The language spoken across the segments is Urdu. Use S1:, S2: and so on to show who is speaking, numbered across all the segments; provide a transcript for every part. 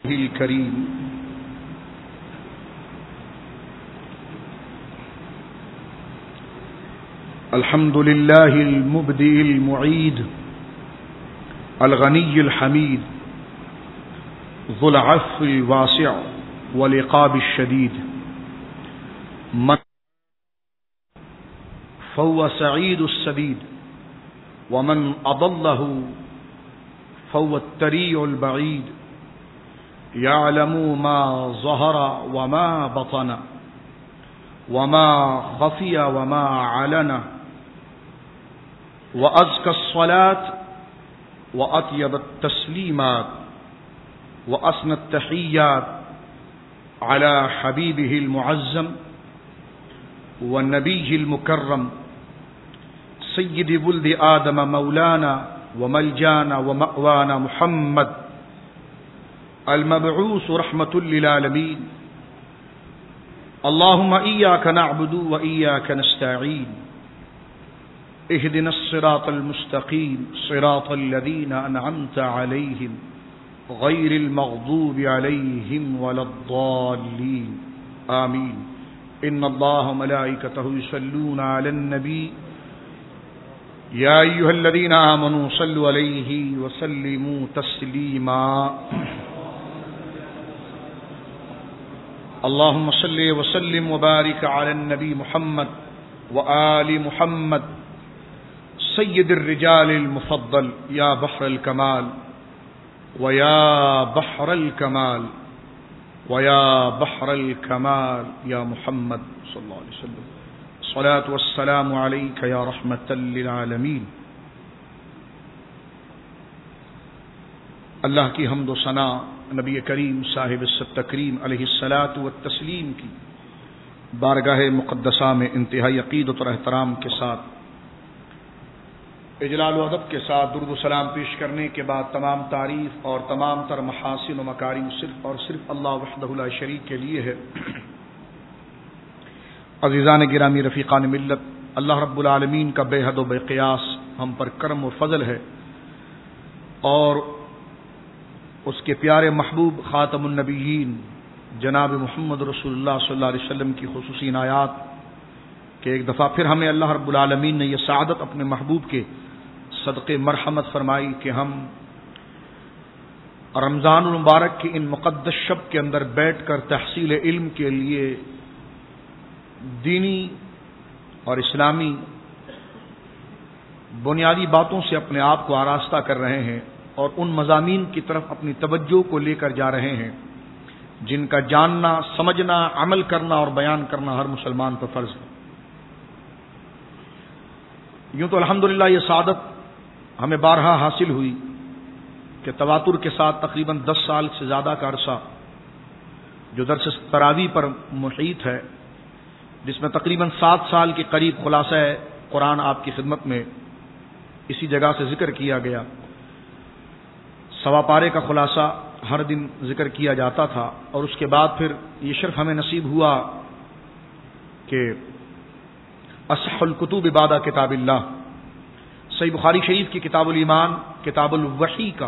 S1: الكريم الحمد لله المبدئ المعيد الغني الحميد ذو العفو الواسع والعقاب الشديد من فهو سعيد السديد ومن أضله فهو التريع البعيد يعلم ما ظهر وما بطن وما خفي وما علن وأزكى الصلاة وأطيب التسليمات وأسنى التحيات على حبيبه المعزم والنبي المكرم سيد ولد آدم مولانا وملجانا ومأوانا محمد المبعوث رحمة للعالمين اللهم إياك نعبد وإياك نستعين اهدنا الصراط المستقيم صراط الذين أنعمت عليهم غير المغضوب عليهم ولا الضالين آمين إن الله وملائكته يصلون على النبي يا أيها الذين آمنوا صلوا عليه وسلموا تسليما اللهم صل وسلم وبارك على النبي محمد وآل محمد سيد الرجال المفضل يا بحر الكمال ويا بحر الكمال ويا بحر الكمال يا محمد صلى الله عليه وسلم الصلاة والسلام عليك يا رحمة للعالمين. اللہ کی حمد و ثنا نبی کریم صاحب التکریم علیہ الصلاۃ والتسلیم کی بارگاہ مقدسہ میں انتہائی عقیدت اور احترام کے ساتھ اجلال و ادب کے ساتھ درود و سلام پیش کرنے کے بعد تمام تعریف اور تمام تر محاسن و مکارم صرف اور صرف اللہ وحدہ لا شریک کے لیے ہے. عزیزان گرامی رفیقان ملت، اللہ رب العالمین کا بے حد و بے قیاس ہم پر کرم و فضل ہے اور اس کے پیارے محبوب خاتم النبیین جناب محمد رسول اللہ صلی اللہ علیہ وسلم کی خصوصی عنایات کہ ایک دفعہ پھر ہمیں اللہ رب العالمین نے یہ سعادت اپنے محبوب کے صدقے مرحمت فرمائی کہ ہم رمضان المبارک کی ان مقدس شب کے اندر بیٹھ کر تحصیل علم کے لیے دینی اور اسلامی بنیادی باتوں سے اپنے آپ کو آراستہ کر رہے ہیں اور ان مضامین کی طرف اپنی توجہ کو لے کر جا رہے ہیں جن کا جاننا، سمجھنا، عمل کرنا اور بیان کرنا ہر مسلمان پر فرض ہے. یوں تو الحمدللہ یہ سعادت ہمیں بارہا حاصل ہوئی کہ تواتر کے ساتھ تقریباً 10 سال سے زیادہ کا عرصہ جو درس تراویح پر محیط ہے، جس میں تقریباً 7 سال کے قریب خلاصہ قرآن آپ کی خدمت میں اسی جگہ سے ذکر کیا گیا. سوا پارے کا خلاصہ ہر دن ذکر کیا جاتا تھا اور اس کے بعد پھر یہ شرف ہمیں نصیب ہوا کہ اصح الکتب بعد کتاب اللہ، صحیح بخاری شریف کی کتاب الایمان، کتاب الوحی کا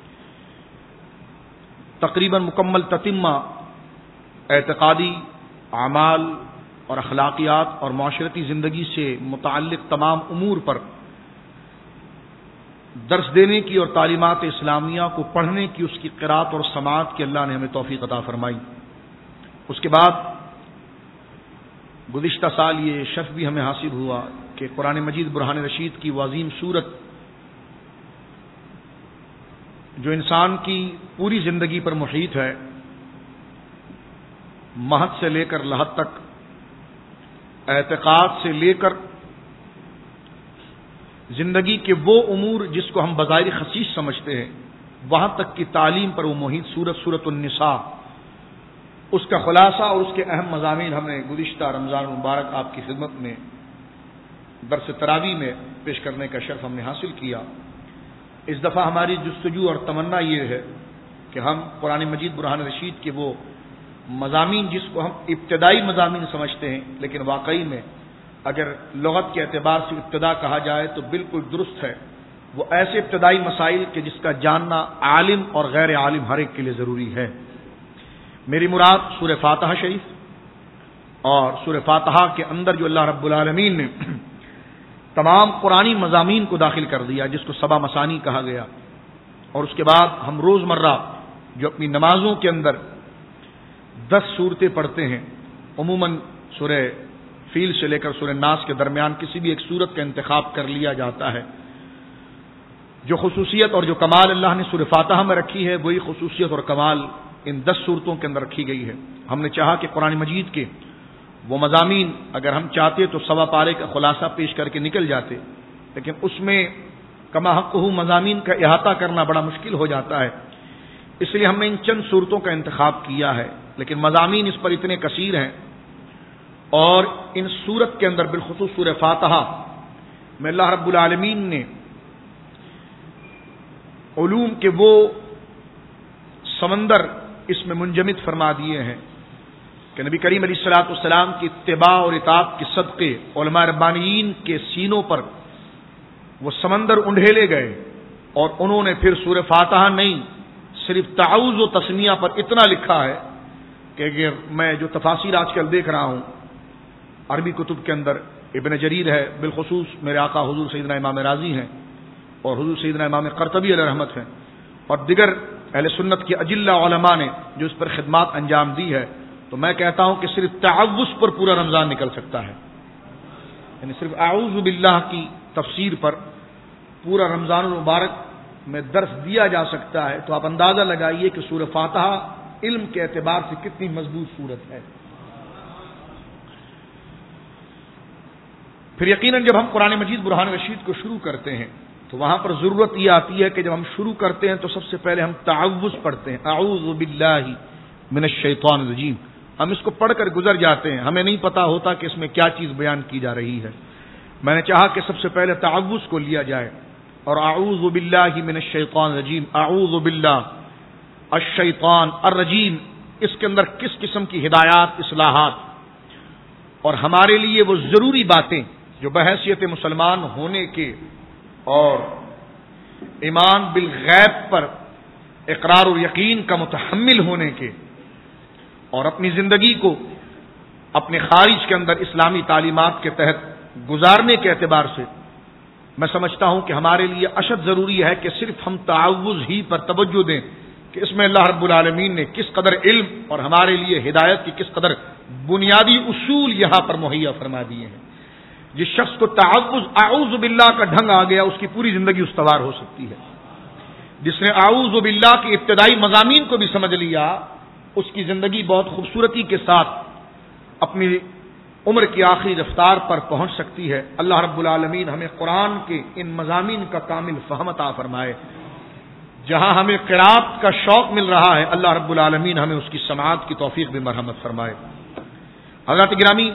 S1: تقریباً مکمل تتمہ اعتقادی، اعمال اور اخلاقیات اور معاشرتی زندگی سے متعلق تمام امور پر درس دینے کی اور تعلیمات اسلامیہ کو پڑھنے کی، اس کی قرات اور سماعت کی اللہ نے ہمیں توفیق عطا فرمائی. اس کے بعد گزشتہ سال یہ شرف بھی ہمیں حاصل ہوا کہ قرآن مجید برہان رشید کی وہ عظیم سورت جو انسان کی پوری زندگی پر محیط ہے، مہد سے لے کر لحد تک، اعتقاد سے لے کر زندگی کے وہ امور جس کو ہم بظاہر خصیص سمجھتے ہیں وہاں تک کی تعلیم پر وہ محیط سورت النساء، اس کا خلاصہ اور اس کے اہم مضامین ہم نے گزشتہ رمضان المبارک آپ کی خدمت میں درس تراویح میں پیش کرنے کا شرف ہم نے حاصل کیا. اس دفعہ ہماری جستجو اور تمنا یہ ہے کہ ہم قرآن مجید برہان رشید کے وہ مضامین جس کو ہم ابتدائی مضامین سمجھتے ہیں لیکن واقعی میں اگر لغت کے اعتبار سے ابتدا کہا جائے تو بالکل درست ہے وہ ایسے ابتدائی مسائل کہ جس کا جاننا عالم اور غیر عالم ہر ایک کے لیے ضروری ہے۔ میری مراد سورہ فاتحہ شریف اور سورہ فاتحہ کے اندر جو اللہ رب العالمین نے تمام قرآنی مضامین کو داخل کر دیا، جس کو سبع مثانی کہا گیا، اور اس کے بعد ہم روزمرہ جو اپنی نمازوں کے اندر 10 سورتیں پڑھتے ہیں، عموماً سورہ فیل سے لے کر سورہ ناس کے درمیان کسی بھی ایک سورت کا انتخاب کر لیا جاتا ہے۔ جو خصوصیت اور جو کمال اللہ نے سورہ فاتحہ میں رکھی ہے، وہی خصوصیت اور کمال ان 10 سورتوں کے اندر رکھی گئی ہے۔ ہم نے چاہا کہ قرآن مجید کے وہ مضامین اگر ہم چاہتے تو سوا پارے کا خلاصہ پیش کر کے نکل جاتے، لیکن اس میں کما حقہ مضامین کا احاطہ کرنا بڑا مشکل ہو جاتا ہے، اس لیے ہم نے ان چند صورتوں کا انتخاب کیا ہے، لیکن مضامین اس پر اتنے کثیر ہیں، اور ان صورت کے اندر بالخصوص سورہ فاتحہ میں اللہ رب العالمین نے علوم کے وہ سمندر اس میں منجمد فرما دیے ہیں کہ نبی کریم علیہ الصلوۃ والسلام کی اتباع اور اطاعت کے صدقے علماء ربانیین کے سینوں پر وہ سمندر انڈھیلے گئے، اور انہوں نے پھر سورہ فاتحہ نہیں صرف تعوذ و تسمیہ پر اتنا لکھا ہے کہ میں جو تفاسیر آج کل دیکھ رہا ہوں عربی کتب کے اندر، ابن جریر ہے، بالخصوص میرے آقا حضور سیدنا امام راضی ہیں، اور حضور سیدنا امام قرطبی علیہ رحمت ہیں، اور دیگر اہل سنت کے اجلہ علماء نے جو اس پر خدمات انجام دی ہے، تو میں کہتا ہوں کہ صرف تعوذ پر پورا رمضان نکل سکتا ہے، یعنی صرف اعوذ باللہ کی تفسیر پر پورا رمضان المبارک میں درس دیا جا سکتا ہے، تو آپ اندازہ لگائیے کہ سورہ فاتحہ علم کے اعتبار سے کتنی مضبوط سورت ہے۔ پھر یقیناً جب ہم قرآن مجید برہان رشید کو شروع کرتے ہیں تو وہاں پر ضرورت یہ آتی ہے کہ جب ہم شروع کرتے ہیں تو سب سے پہلے ہم تعوذ پڑھتے ہیں، اعوذ باللہ من الشیطان الرجیم، ہم اس کو پڑھ کر گزر جاتے ہیں، ہمیں نہیں پتا ہوتا کہ اس میں کیا چیز بیان کی جا رہی ہے۔ میں نے چاہا کہ سب سے پہلے تعوذ کو لیا جائے، اور اعوذ باللہ من الشیطان الرجیم، اعوذ باللہ الشیطان الرجیم، اس کے اندر کس قسم کی ہدایات، اصلاحات اور ہمارے لیے وہ ضروری باتیں جو بحیثیت مسلمان ہونے کے اور ایمان بالغیب پر اقرار و یقین کا متحمل ہونے کے، اور اپنی زندگی کو اپنے خارج کے اندر اسلامی تعلیمات کے تحت گزارنے کے اعتبار سے میں سمجھتا ہوں کہ ہمارے لیے اشد ضروری ہے کہ صرف ہم تعوذ ہی پر توجہ دیں کہ اس میں اللہ رب العالمین نے کس قدر علم اور ہمارے لیے ہدایت کی کس قدر بنیادی اصول یہاں پر مہیا فرما دیے ہیں۔ جس شخص کو تعوذ اعوذ باللہ کا ڈھنگ آ گیا، اس کی پوری زندگی استوار ہو سکتی ہے۔ جس نے اعوذ باللہ کے ابتدائی مضامین کو بھی سمجھ لیا، اس کی زندگی بہت خوبصورتی کے ساتھ اپنی عمر کی آخری رفتار پر پہنچ سکتی ہے۔ اللہ رب العالمین ہمیں قرآن کے ان مضامین کا کامل فہم عطا فرمائے۔ جہاں ہمیں قرات کا شوق مل رہا ہے، اللہ رب العالمین ہمیں اس کی سماعت کی توفیق بھی مرحمت فرمائے۔ حضرات گرامی،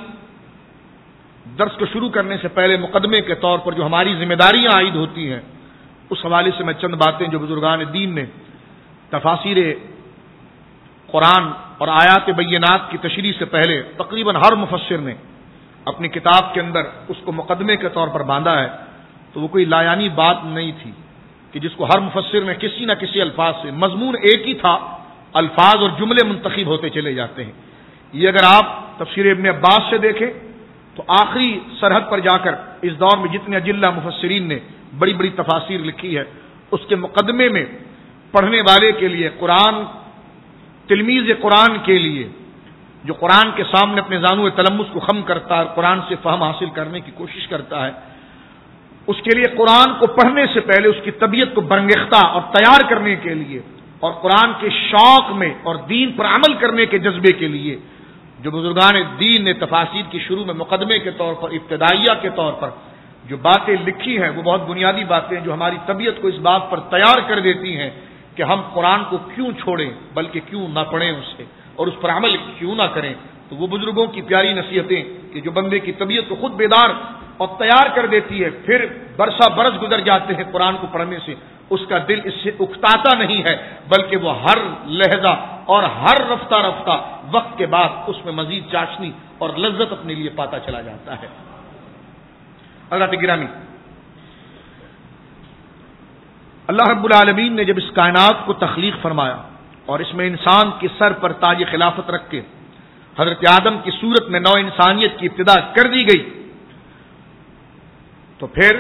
S1: درس کو شروع کرنے سے پہلے مقدمے کے طور پر جو ہماری ذمہ داریاں عائد ہوتی ہیں، اس حوالے سے میں چند باتیں جو بزرگان دین نے تفاسیر قرآن اور آیات بینات کی تشریح سے پہلے تقریباً ہر مفسر نے اپنی کتاب کے اندر اس کو مقدمے کے طور پر باندھا ہے، تو وہ کوئی لایانی بات نہیں تھی کہ جس کو ہر مفسر نے کسی نہ کسی الفاظ سے، مضمون ایک ہی تھا، الفاظ اور جملے منتخب ہوتے چلے جاتے ہیں۔ یہ اگر آپ تفسیر ابن عباس سے دیکھیں تو آخری سرحد پر جا کر اس دور میں جتنے اجلہ مفسرین نے بڑی بڑی تفاسیر لکھی ہے، اس کے مقدمے میں پڑھنے والے کے لیے، قرآن تلمیذ قرآن کے لیے جو قرآن کے سامنے اپنے زانو تلمس کو خم کرتا ہے، قرآن سے فہم حاصل کرنے کی کوشش کرتا ہے، اس کے لیے قرآن کو پڑھنے سے پہلے اس کی طبیعت کو برانگیختہ اور تیار کرنے کے لیے، اور قرآن کے شوق میں اور دین پر عمل کرنے کے جذبے کے لیے جو بزرگان دین نے تفاسیر کی شروع میں مقدمے کے طور پر، ابتدائیہ کے طور پر جو باتیں لکھی ہیں، وہ بہت بنیادی باتیں جو ہماری طبیعت کو اس بات پر تیار کر دیتی ہیں کہ ہم قرآن کو کیوں چھوڑیں، بلکہ کیوں نہ پڑھیں اسے، اور اس پر عمل کیوں نہ کریں۔ تو وہ بزرگوں کی پیاری نصیحتیں کہ جو بندے کی طبیعت کو خود بیدار اور تیار کر دیتی ہے، پھر برسا برس گزر جاتے ہیں قرآن کو پڑھنے سے، اس کا دل اس سے اکتاتا نہیں ہے، بلکہ وہ ہر لہجہ اور ہر رفتہ رفتہ وقت کے بعد اس میں مزید چاشنی اور لذت اپنے لیے پاتا چلا جاتا ہے۔ حضرات گرامی، اللہ رب العالمین نے جب اس کائنات کو تخلیق فرمایا اور اس میں انسان کے سر پر تاج خلافت رکھ کے حضرت آدم کی صورت میں نو انسانیت کی ابتدا کر دی گئی، تو پھر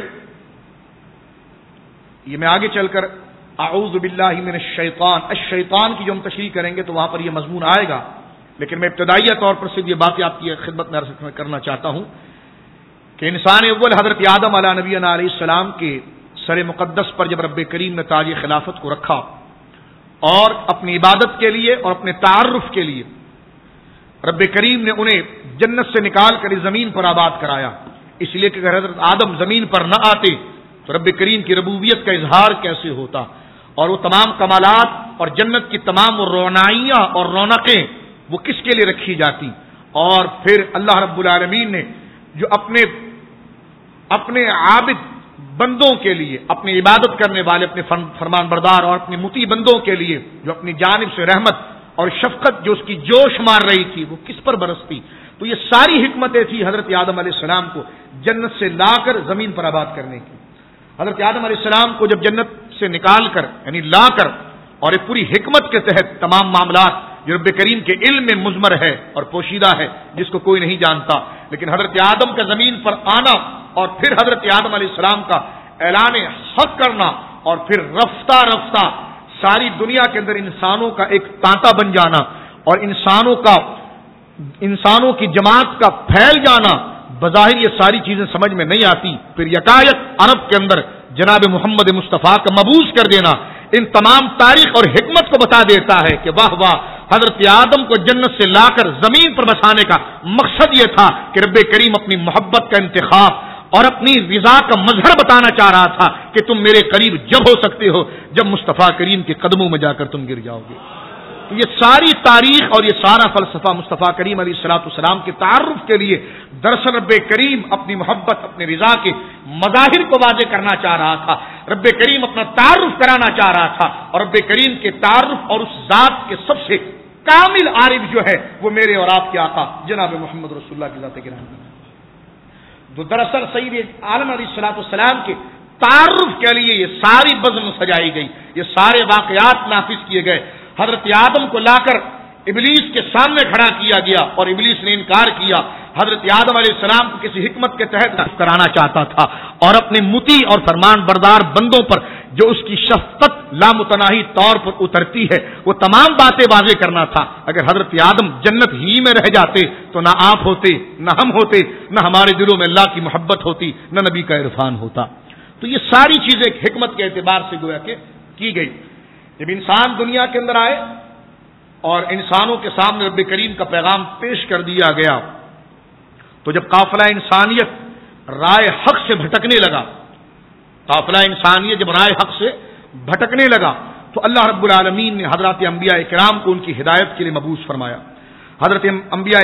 S1: یہ میں آگے چل کر اعوذ باللہ من الشیطان کی جو ہم تشریح کریں گے تو وہاں پر یہ مضمون آئے گا، لیکن میں ابتدائیہ طور پر صرف یہ باتیں آپ کی خدمت میں عرض کرنا چاہتا ہوں کہ انسان اول حضرت آدم علیہ نبینا علیہ السلام کے سر مقدس پر جب رب کریم نے تاج خلافت کو رکھا اور اپنی عبادت کے لیے اور اپنے تعارف کے لیے رب کریم نے انہیں جنت سے نکال کر اس زمین پر آباد کرایا، اس لیے کہ اگر حضرت آدم زمین پر نہ آتے تو رب کریم کی ربوبیت کا اظہار کیسے ہوتا، اور وہ تمام کمالات اور جنت کی تمام وہ رونائیاں اور رونقیں وہ کس کے لیے رکھی جاتی۔ اور پھر اللہ رب العالمین نے جو اپنے عابد بندوں کے لیے، اپنی عبادت کرنے والے، اپنے فرمان بردار اور اپنے مطیع بندوں کے لیے جو اپنی جانب سے رحمت اور شفقت جو اس کی جوش مار رہی تھی وہ کس پر برستی، تو یہ ساری حکمتیں تھی حضرت آدم علیہ السلام کو جنت سے لا کر زمین پر آباد کرنے کی۔ حضرت آدم علیہ السلام کو جب جنت سے نکال کر یعنی لا کر اور ایک پوری حکمت کے تحت تمام معاملات جو رب کریم کے علم میں مضمر ہے اور پوشیدہ ہے جس کو کوئی نہیں جانتا، لیکن حضرت آدم کا زمین پر آنا اور پھر حضرت آدم علیہ السلام کا اعلان حق کرنا اور پھر رفتہ رفتہ ساری دنیا کے اندر انسانوں کا ایک تانتا بن جانا اور انسانوں کی جماعت کا پھیل جانا، بظاہر یہ ساری چیزیں سمجھ میں نہیں آتی، پھر یکایک عرب کے اندر جناب محمد مصطفیٰ کا مبعوث کر دینا ان تمام تاریخ اور حکمت کو بتا دیتا ہے کہ واہ واہ، حضرت آدم کو جنت سے لا کر زمین پر بسانے کا مقصد یہ تھا کہ رب کریم اپنی محبت کا انتخاب اور اپنی رضا کا مظہر بتانا چاہ رہا تھا کہ تم میرے قریب جب ہو سکتے ہو جب مصطفیٰ کریم کے قدموں میں جا کر تم گر جاؤ گے۔ تو یہ ساری تاریخ اور یہ سارا فلسفہ مصطفیٰ کریم علیہ الصلوۃ والسلام کے تعارف کے لیے دراصل رب کریم اپنی محبت، اپنی رضا کے مظاہر کو واضح کرنا چاہ رہا تھا، رب کریم اپنا تعارف کرانا چاہ رہا تھا، اور رب کریم کے تعارف اور اس ذات کے سب سے کامل عارف جو ہے وہ میرے اور آپ کے آقا جناب محمد رسول اللہ کی ذات گرامی ہے۔ تو دراصل سید عالم علیہ الصلوۃ والسلام کے تعارف کے لیے یہ ساری بزم سجائی گئی، یہ سارے واقعات نافذ کیے گئے۔ حضرت آدم کو لا کر ابلیس کے سامنے کھڑا کیا گیا اور ابلیس نے انکار کیا، حضرت آدم علیہ السلام کو کسی حکمت کے تحت کرانا چاہتا تھا اور اپنے مطیع اور فرمان بردار بندوں پر جو اس کی شفقت لامتناہی طور پر اترتی ہے وہ تمام باتیں واضح کرنا تھا۔ اگر حضرت آدم جنت ہی میں رہ جاتے تو نہ آپ ہوتے، نہ ہم ہوتے، نہ ہمارے دلوں میں اللہ کی محبت ہوتی، نہ نبی کا عرفان ہوتا۔ تو یہ ساری چیزیں حکمت کے اعتبار سے گویا کہ کی گئی۔ جب انسان دنیا کے اندر آئے اور انسانوں کے سامنے رب کریم کا پیغام پیش کر دیا گیا تو جب قافلہ انسانیت رائے حق سے بھٹکنے لگا، قافلہ انسانیت جب رائے حق سے بھٹکنے لگا تو اللہ رب العالمین نے حضرات انبیاء کرام کو ان کی ہدایت کے لیے مبعوث فرمایا۔ حضرات انبیاء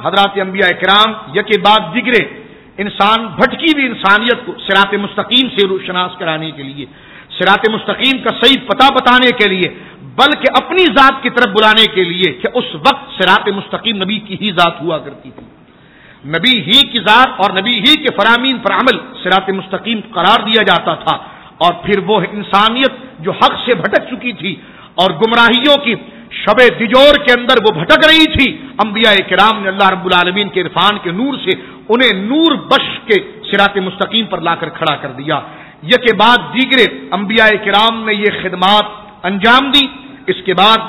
S1: کرام یکے بعد دیگرے انسان بھٹکی ہوئی انسانیت کو صراط مستقیم سے روشناس کرانے کے لیے، صراط مستقیم کا صحیح پتہ بتانے کے لیے، بلکہ اپنی ذات کی طرف بلانے کے لیے کہ اس وقت صراط مستقیم نبی کی ہی ذات ہوا کرتی تھی، نبی ہی کی ذات اور نبی ہی کے فرامین پر عمل صراط مستقیم قرار دیا جاتا تھا۔ اور پھر وہ انسانیت جو حق سے بھٹک چکی تھی اور گمراہیوں کی شب دجور کے اندر وہ بھٹک رہی تھی، انبیاء کرام نے اللہ رب العالمین کے عرفان کے نور سے انہیں نور بخش کے صراط مستقیم پر لا کر کھڑا کر دیا۔ یہ کے بعد دیگرے انبیاء کرام نے یہ خدمات انجام دی۔ اس کے بعد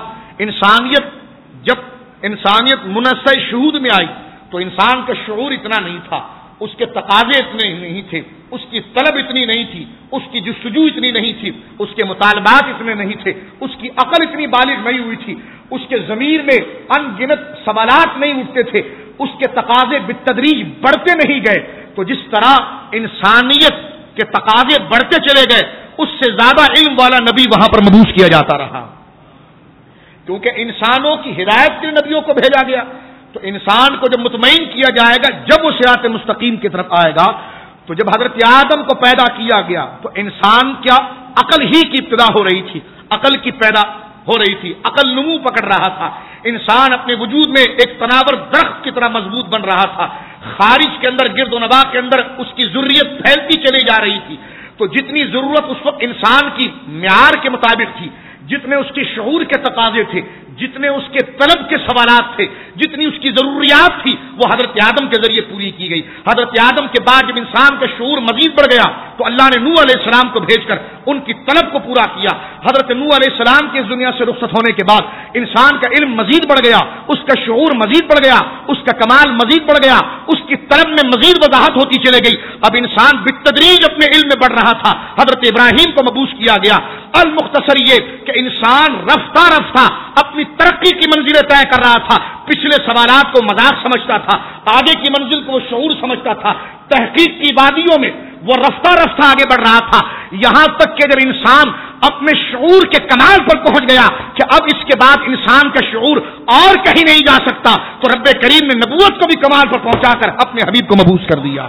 S1: جب انسانیت منصع شہود میں آئی تو انسان کا شعور اتنا نہیں تھا، اس کے تقاضے اتنے نہیں تھے، اس کی طلب اتنی نہیں تھی، اس کی جستجو اتنی نہیں تھی، اس کے مطالبات اتنے نہیں تھے، اس کی عقل اتنی بالغ نہیں ہوئی تھی، اس کے ضمیر میں ان گنت سوالات نہیں اٹھتے تھے، اس کے تقاضے بالتدریج بڑھتے نہیں گئے۔ تو جس طرح انسانیت کے تقاضے بڑھتے چلے گئے اس سے زیادہ علم والا نبی وہاں پر مبعوث کیا جاتا رہا، کیونکہ انسانوں کی ہدایت کے نبیوں کو بھیجا گیا۔ تو انسان کو جب مطمئن کیا جائے گا جب وہ صراط مستقیم کی طرف آئے گا، تو جب حضرت آدم کو پیدا کیا گیا تو انسان کیا عقل ہی کی ابتدا ہو رہی تھی، عقل کی پیدا ہو رہی تھی، عقل نمو پکڑ رہا تھا، انسان اپنے وجود میں ایک تناور درخت کی طرح مضبوط بن رہا تھا، خارج کے اندر گرد و نواح کے اندر اس کی ذریت پھیلتی چلی جا رہی تھی۔ تو جتنی ضرورت اس وقت انسان کی معیار کے مطابق تھی، جتنے اس کے شعور کے تقاضے تھے، جتنے اس کے طلب کے سوالات تھے، جتنی اس کی ضروریات تھی، وہ حضرت آدم کے ذریعے پوری کی گئی۔ حضرت آدم کے بعد جب انسان کا شعور مزید بڑھ گیا تو اللہ نے نوح علیہ السلام کو بھیج کر ان کی طلب کو پورا کیا۔ حضرت نوح علیہ السلام کے اس دنیا سے رخصت ہونے کے بعد انسان کا علم مزید بڑھ گیا، اس کا شعور مزید بڑھ گیا، اس کا کمال مزید بڑھ گیا، اس کی طلب میں مزید وضاحت ہوتی چلے گئی۔ اب انسان بالتدریج اپنے علم میں بڑھ رہا تھا۔ حضرت ابراہیم کو مبعوث کیا گیا۔ المختصر یہ کہ انسان رفتہ رفتہ اپنی ترقی کی منزلیں طے کر رہا تھا۔ پچھلے سوالات کو مذاق سمجھتا تھا، آگے کی منزل کو وہ شعور سمجھتا تھا۔ تحقیق کی وادیوں میں وہ رفتہ رفتہ آگے بڑھ رہا تھا، یہاں تک کہ جب انسان اپنے شعور کے کمال پر پہنچ گیا کہ اب اس کے بعد انسان کا شعور اور کہیں نہیں جا سکتا، تو رب کریم نے نبوت کو بھی کمال پر پہنچا کر اپنے حبیب کو مبعوث کر دیا۔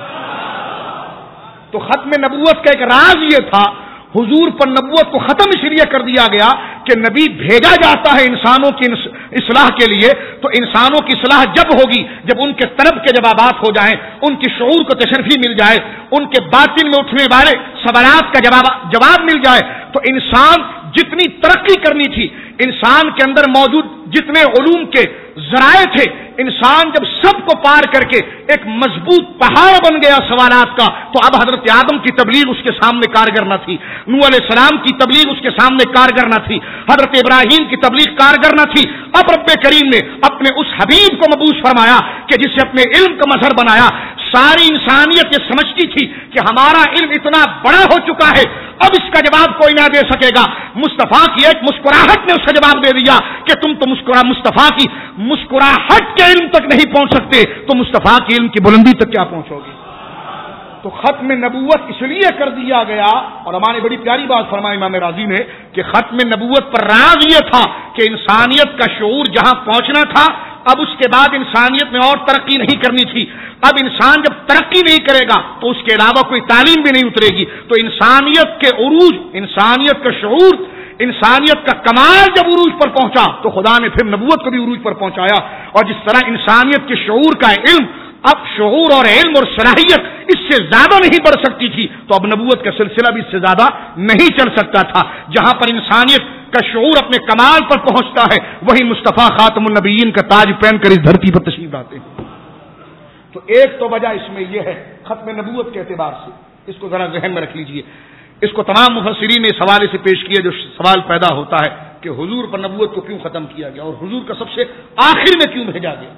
S1: تو ختم نبوت کا ایک راز یہ تھا، حضور پر نبوت کو ختم اس لیے کر دیا گیا کہ نبی بھیجا جاتا ہے انسانوں کی اصلاح کے لیے، تو انسانوں کی اصلاح جب ہوگی جب ان کے طلب کے جوابات ہو جائیں، ان کی شعور کو تشریفی مل جائے، ان کے باطن میں اٹھنے والے سوالات کا جواب مل جائے۔ تو انسان جتنی ترقی کرنی تھی، انسان کے اندر موجود جتنے علوم کے ذرائع تھے، انسان جب سب کو پار کر کے ایک مضبوط پہاڑ بن گیا سوالات کا، تو اب حضرت آدم کی تبلیغ اس کے سامنے کارگر نہ تھی، نوح علیہ السلام کی تبلیغ اس کے سامنے کارگر نہ تھی، حضرت ابراہیم کی تبلیغ کارگر نہ تھی۔ اب رب کریم نے اپنے اس حبیب کو مبعوث فرمایا کہ جسے اپنے علم کا مظہر بنایا۔ ساری انسانیت یہ سمجھتی تھی کہ ہمارا علم اتنا بڑا ہو چکا ہے، اب اس کا جواب کوئی نہ دے سکے گا۔ مصطفیٰ کی ایک مسکراہٹ نے اس کا جواب دے دیا کہ تم تو مصطفیٰ کی مسکراہٹ کے علم تک نہیں پہنچ سکتے، تو مصطفیٰ کی علم کی بلندی تک کیا پہنچو گے؟ تو ختم نبوت اس لیے کر دیا گیا، اور ہماری بڑی پیاری بات فرمائی امام راضی نے کہ ختم نبوت پر راز یہ تھا کہ انسانیت کا شعور جہاں پہنچنا تھا، اب اس کے بعد انسانیت میں اور ترقی نہیں کرنی تھی۔ اب انسان جب ترقی نہیں کرے گا تو اس کے علاوہ کوئی تعلیم بھی نہیں اترے گی۔ تو انسانیت کے عروج، انسانیت کا شعور، انسانیت کا کمال جب عروج پر پہنچا تو خدا نے پھر نبوت کو بھی عروج پر پہنچایا۔ اور جس طرح انسانیت کے شعور کا علم، اب شعور اور علم اور صلاحیت اس سے زیادہ نہیں بڑھ سکتی تھی، تو اب نبوت کا سلسلہ بھی اس سے زیادہ نہیں چل سکتا تھا۔ جہاں پر انسانیت کا شعور اپنے کمال پر پہنچتا ہے، وہی مصطفیٰ خاتم النبیین کا تاج پہن کر اس دھرتی پر تشریف لاتے ہیں۔ تو ایک تو وجہ اس میں یہ ہے ختم نبوت کے اعتبار سے، اس کو ذرا ذہن میں رکھ لیجئے۔ اس کو تمام مفسرین نے اس حوالے سے پیش کیا جو سوال پیدا ہوتا ہے کہ حضور پر نبوت کو کیوں ختم کیا گیا اور حضور کا سب سے آخر میں کیوں بھیجا گیا؟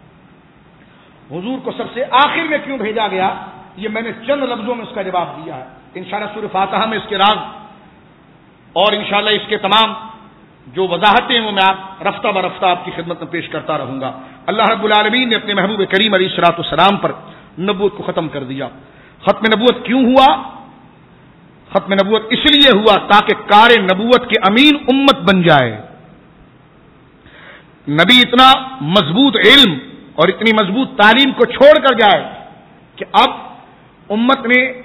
S1: حضور کو سب سے آخر میں کیوں بھیجا گیا؟ یہ میں نے چند لفظوں میں اس کا جواب دیا ہے۔ انشاءاللہ سورہ فاتحہ میں اس کے راز اور انشاءاللہ اس کے تمام جو وضاحتیں وہ میں رفتہ برفتہ آپ کی خدمت میں پیش کرتا رہوں گا۔ اللہ رب العالمین نے اپنے محبوب کریم علیہ الصلوۃ والسلام پر نبوت کو ختم کر دیا۔ ختم نبوت کیوں ہوا؟ ختم نبوت اس لیے ہوا تاکہ کار نبوت کے امین امت بن جائے۔ نبی اتنا مضبوط علم اور اتنی مضبوط تعلیم کو چھوڑ کر جائے کہ اب امت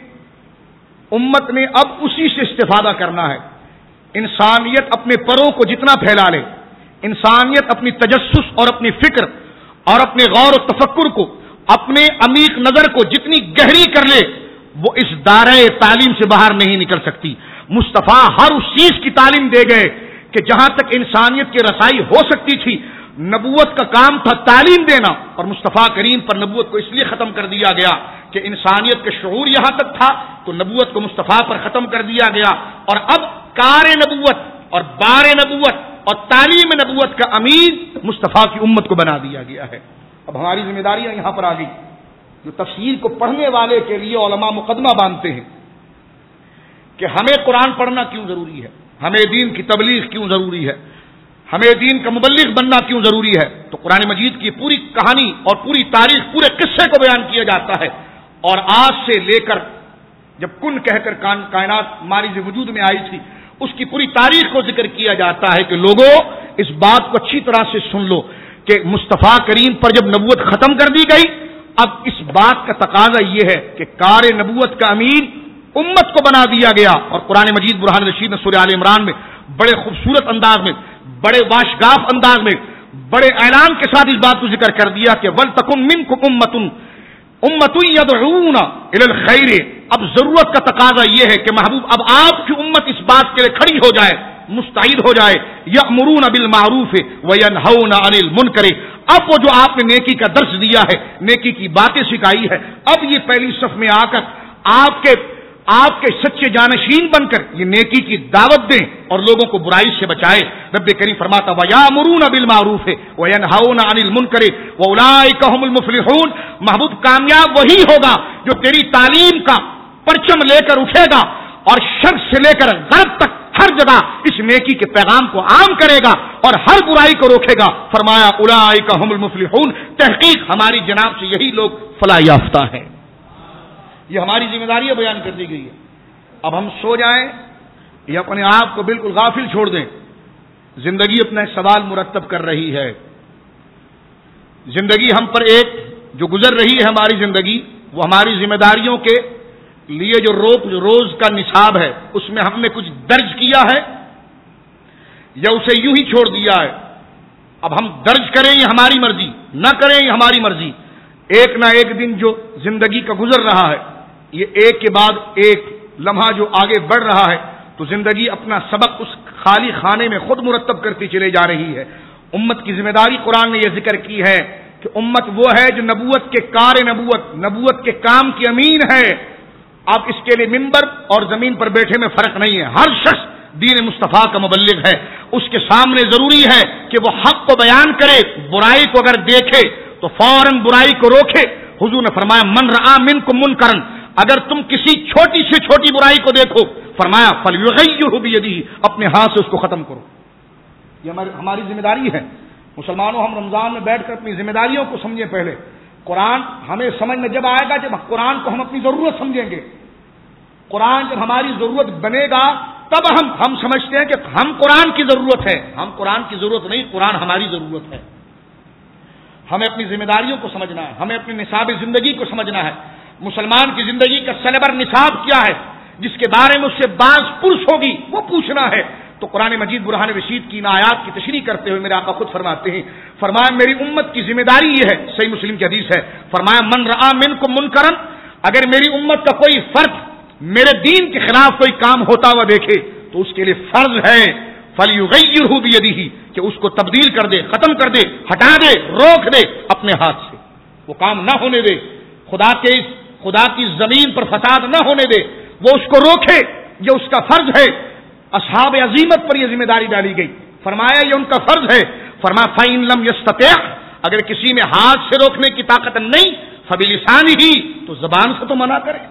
S1: نے اب اسی سے استفادہ کرنا ہے۔ انسانیت اپنے پروں کو جتنا پھیلا لے، انسانیت اپنی تجسس اور اپنی فکر اور اپنے غور و تفکر کو، اپنے عمیق نظر کو جتنی گہری کر لے، وہ اس دائرۂ تعلیم سے باہر نہیں نکل سکتی۔ مصطفیٰ ہر اس چیز کی تعلیم دے گئے کہ جہاں تک انسانیت کی رسائی ہو سکتی تھی، نبوت کا کام تھا تعلیم دینا، اور مصطفیٰ کریم پر نبوت کو اس لیے ختم کر دیا گیا کہ انسانیت کا شعور یہاں تک تھا تو نبوت کو مصطفیٰ پر ختم کر دیا گیا، اور اب کار نبوت اور بار نبوت اور تعلیم نبوت کا امین مصطفیٰ کی امت کو بنا دیا گیا ہے۔ اب ہماری ذمہ داریاں یہاں پر آ گئی جو تفسیر کو پڑھنے والے کے لیے علماء مقدمہ باندھتے ہیں کہ ہمیں قرآن پڑھنا کیوں ضروری ہے، ہمیں دین کی تبلیغ کیوں ضروری ہے، ہمیں دین کا مبلغ بننا کیوں ضروری ہے۔ تو قرآن مجید کی پوری کہانی اور پوری تاریخ، پورے قصے کو بیان کیا جاتا ہے، اور آج سے لے کر جب کن کہہ کر کائنات مارج وجود میں آئی تھی اس کی پوری تاریخ کو ذکر کیا جاتا ہے کہ لوگوں اس بات کو اچھی طرح سے سن لو کہ مصطفیٰ کریم پر جب نبوت ختم کر دی گئی، اب اس بات کا تقاضا یہ ہے کہ کار نبوت کا امین امت کو بنا دیا گیا۔ اور قرآن مجید برہان رشید نے سورہ آل عمران میں بڑے خوبصورت انداز میں، بڑے واشگاف انداز میں، بڑے اعلان کے ساتھ اس بات کو ذکر کر دیا کہ وَلْتَكُن مِّنكُمْ أُمَّةٌ امت یدعون الی الخیر. اب ضرورت کا تقاضا یہ ہے کہ محبوب اب آپ کی امت اس بات کے لیے کھڑی ہو جائے, مستعد ہو جائے. یأمرون بالمعروف وینہون عن المنکر. اب وہ جو آپ نے نیکی کا درس دیا ہے, نیکی کی باتیں سکھائی ہے, اب یہ پہلی صف میں آ کر آپ کے سچے جانشین بن کر یہ نیکی کی دعوت دیں اور لوگوں کو برائی سے بچائے. رب کریم فرماتا وَيَأْمُرُونَ بِالْمَعْرُوفِ وَيَنْهَوْنَ عَنِ الْمُنكَرِ وَأُولَٰئِكَ هُمُ الْمُفْلِحُونَ. محبوب کامیاب وہی ہوگا جو تیری تعلیم کا پرچم لے کر اٹھے گا اور شرق سے لے کر غرب تک ہر جگہ اس نیکی کے پیغام کو عام کرے گا اور ہر برائی کو روکے گا. فرمایا اولئک هم المفلحون. تحقیق ہماری جناب سے یہی لوگ فلاح یافتہ ہیں. یہ ہماری ذمہ داری بیان کر دی گئی ہے. اب ہم سو جائیں یا اپنے آپ کو بالکل غافل چھوڑ دیں. زندگی اپنا سوال مرتب کر رہی ہے. زندگی ہم پر ایک جو گزر رہی ہے ہماری زندگی, وہ ہماری ذمہ داریوں کے لیے جو روز کا نصاب ہے اس میں ہم نے کچھ درج کیا ہے یا اسے یوں ہی چھوڑ دیا ہے. اب ہم درج کریں یہ ہماری مرضی, نہ کریں یہ ہماری مرضی. ایک نہ ایک دن جو زندگی کا گزر رہا ہے, یہ ایک کے بعد ایک لمحہ جو آگے بڑھ رہا ہے, تو زندگی اپنا سبق اس خالی خانے میں خود مرتب کرتی چلے جا رہی ہے. امت کی ذمہ داری قرآن نے یہ ذکر کی ہے کہ امت وہ ہے جو نبوت کے کار نبوت کے کام کی امین ہے. اب اس کے لیے منبر اور زمین پر بیٹھے میں فرق نہیں ہے. ہر شخص دین مصطفیٰ کا مبلغ ہے. اس کے سامنے ضروری ہے کہ وہ حق کو بیان کرے, برائی کو اگر دیکھے تو فوراً برائی کو روکے. حضور نے فرمایا من رآ منکم منکرا, اگر تم کسی چھوٹی سے چھوٹی برائی کو دیکھو فرمایا فلیغیرہ بیدہ, اپنے ہاتھ سے اس کو ختم کرو. یہ ہماری ذمہ داری ہے. مسلمانوں, ہم رمضان میں بیٹھ کر اپنی ذمہ داریوں کو سمجھیں. پہلے قرآن ہمیں سمجھ میں جب آئے گا جب قرآن کو ہم اپنی ضرورت سمجھیں گے. قرآن جب ہماری ضرورت بنے گا تب ہم سمجھتے ہیں کہ ہم قرآن کی ضرورت ہے. ہم قرآن کی ضرورت نہیں, قرآن ہماری ضرورت ہے. ہمیں اپنی ذمہ داریوں کو سمجھنا ہے, ہمیں اپنی نصاب زندگی کو سمجھنا ہے. مسلمان کی زندگی کا سلیبر نصاب کیا ہے, جس کے بارے میں اس سے باز پرس ہوگی وہ پوچھنا ہے. تو قرآن مجید برہان رشید کی ان آیات کی تشریح کرتے ہوئے میرے آقا خود فرماتے ہیں, فرمایا میری امت کی ذمہ داری یہ ہے, صحیح مسلم کی حدیث ہے, فرمایا من رآ منکم منکرا, اگر میری امت کا کوئی فرد میرے دین کے خلاف کوئی کام ہوتا ہوا دیکھے تو اس کے لیے فرض ہے فلیغیرہ بیدہ, کہ اس کو تبدیل کر دے, ختم کر دے, ہٹا دے, روک دے اپنے ہاتھ سے. وہ کام نہ ہونے دے, خدا کی زمین پر فساد نہ ہونے دے, وہ اس کو روکے. یہ اس کا فرض ہے. اصحاب عظیمت پر یہ ذمہ داری ڈالی گئی. فرمایا یہ ان کا فرض ہے. فرمایا فَإِن لَمْ يَسْتَطِعْ, اگر کسی میں ہاتھ سے روکنے کی طاقت نہیں فَبِلِسَانِهِ, تو زبان سے تو منع کرے,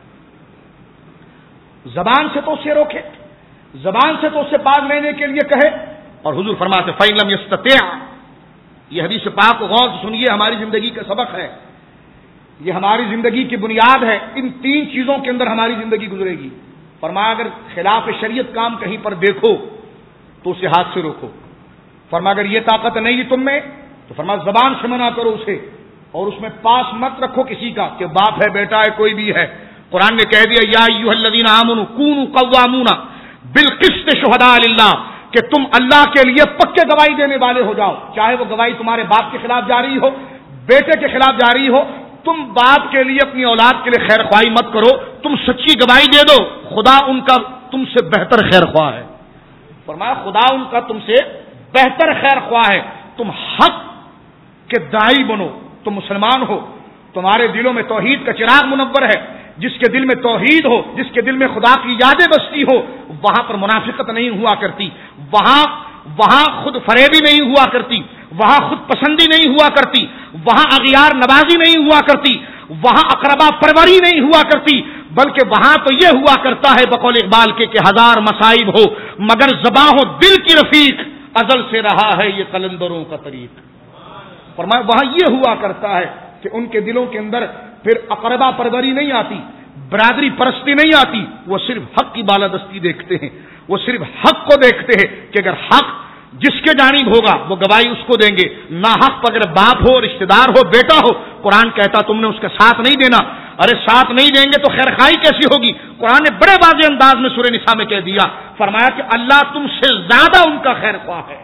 S1: زبان سے تو اسے روکے, زبان سے تو اسے باز لینے کے لیے کہے. اور حضور فرماتے فَإِن لَمْ يَسْتَطِعْ, یہ حدیث پاک کو غور سے سنیے, ہماری زندگی کا سبق ہے, یہ ہماری زندگی کی بنیاد ہے. ان تین چیزوں کے اندر ہماری زندگی گزرے گی. فرمایا اگر خلاف شریعت کام کہیں پر دیکھو تو اسے ہاتھ سے روکو. فرمایا اگر یہ طاقت نہیں تم میں تو فرمایا زبان سے منع کرو اسے, اور اس میں پاس مت رکھو کسی کا کہ باپ ہے, بیٹا ہے, کوئی بھی ہے. قرآن نے کہہ دیا یا ایھا الذین آمنوا کونوا قوامون بالقسط شہداء للہ, کہ تم اللہ کے لیے پکے گواہی دینے والے ہو جاؤ. چاہے وہ گواہی تمہارے باپ کے خلاف جاری ہو, بیٹے کے خلاف جاری ہو, تم باپ کے لیے اپنی اولاد کے لیے خیر خواہی مت کرو, تم سچی گواہی دے دو. خدا ان کا تم سے بہتر خیر خواہ ہے. فرمایا خدا ان کا تم سے بہتر خیر خواہ ہے. تم حق کے داعی بنو, تم مسلمان ہو, تمہارے دلوں میں توحید کا چراغ منور ہے. جس کے دل میں توحید ہو, جس کے دل میں خدا کی یادیں بستی ہو, وہاں پر منافقت نہیں ہوا کرتی, وہاں خود فریبی نہیں ہوا کرتی, وہاں خود پسندی نہیں ہوا کرتی, وہاں اغیار نوازی نہیں ہوا کرتی, وہاں اقربا پروری نہیں ہوا کرتی, بلکہ وہاں تو یہ ہوا کرتا ہے بقول اقبال کے کہ ہزار مصائب ہو مگر زباں ہو دل کی رفیق, ازل سے رہا ہے یہ قلندروں کا طریق. فرمایا وہاں یہ ہوا کرتا ہے کہ ان کے دلوں کے اندر پھر اقربا پروری نہیں آتی, برادری پرستی نہیں آتی, وہ صرف حق کی بالادستی دیکھتے ہیں, وہ صرف حق کو دیکھتے ہیں کہ اگر حق جس کے جانب ہوگا وہ گواہی اس کو دیں گے. نہ حق پر اگر باپ ہو, رشتہ دار ہو, بیٹا ہو, قرآن کہتا تم نے اس کا ساتھ نہیں دینا. ارے ساتھ نہیں دیں گے تو خیر خواہی کیسی ہوگی؟ قرآن نے بڑے واضح انداز میں سورہ نساء میں کہہ دیا, فرمایا کہ اللہ تم سے زیادہ ان کا خیر خواہ ہے.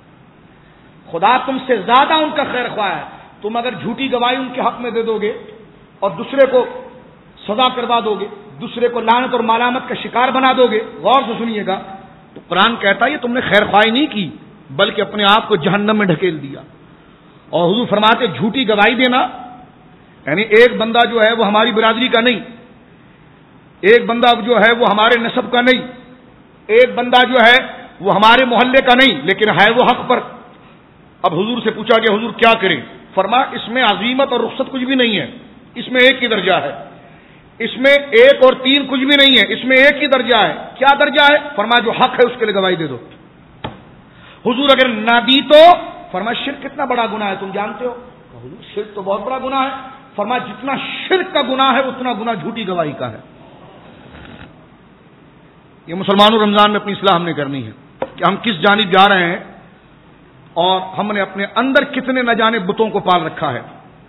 S1: خدا تم سے زیادہ ان کا خیر خواہ ہے. تم اگر جھوٹی گواہی ان کے حق میں دے دو گے اور دوسرے کو سزا کروا دو گے، دوسرے کو لعنت اور ملامت کا شکار بنا دو گے، غور سے سنیے گا، تو قرآن کہتا ہے یہ تم نے خیر خواہی نہیں کی بلکہ اپنے آپ کو جہنم میں ڈھکیل دیا۔ اور حضور فرماتے جھوٹی گواہی دینا، یعنی ایک بندہ جو ہے وہ ہماری برادری کا نہیں، ایک بندہ جو ہے وہ ہمارے نسب کا نہیں، ایک بندہ جو ہے وہ ہمارے محلے کا نہیں، لیکن ہے وہ حق پر۔ اب حضور سے پوچھا کہ حضور کیا کریں؟ فرمایا اس میں عظیمت اور رخصت کچھ بھی نہیں ہے، اس میں ایک ہی درجہ ہے، اس میں 1 اور 3 کچھ بھی نہیں ہے، اس میں ایک ہی درجہ ہے۔ کیا درجہ ہے؟ فرمایا جو حق ہے اس کے لیے گواہی دے دو۔ حضور اگر نہ دی تو فرمایا شرک کتنا بڑا گناہ ہے تم جانتے ہو؟ حضور شرک تو بہت بڑا گناہ ہے۔ فرمایا جتنا شرک کا گناہ ہے اتنا گناہ جھوٹی گواہی کا ہے۔ یہ مسلمانوں رمضان میں اپنی اصلاح ہم نے کرنی ہے کہ ہم کس جانب جا رہے ہیں اور ہم نے اپنے اندر کتنے نہ جانے بتوں کو پال رکھا ہے،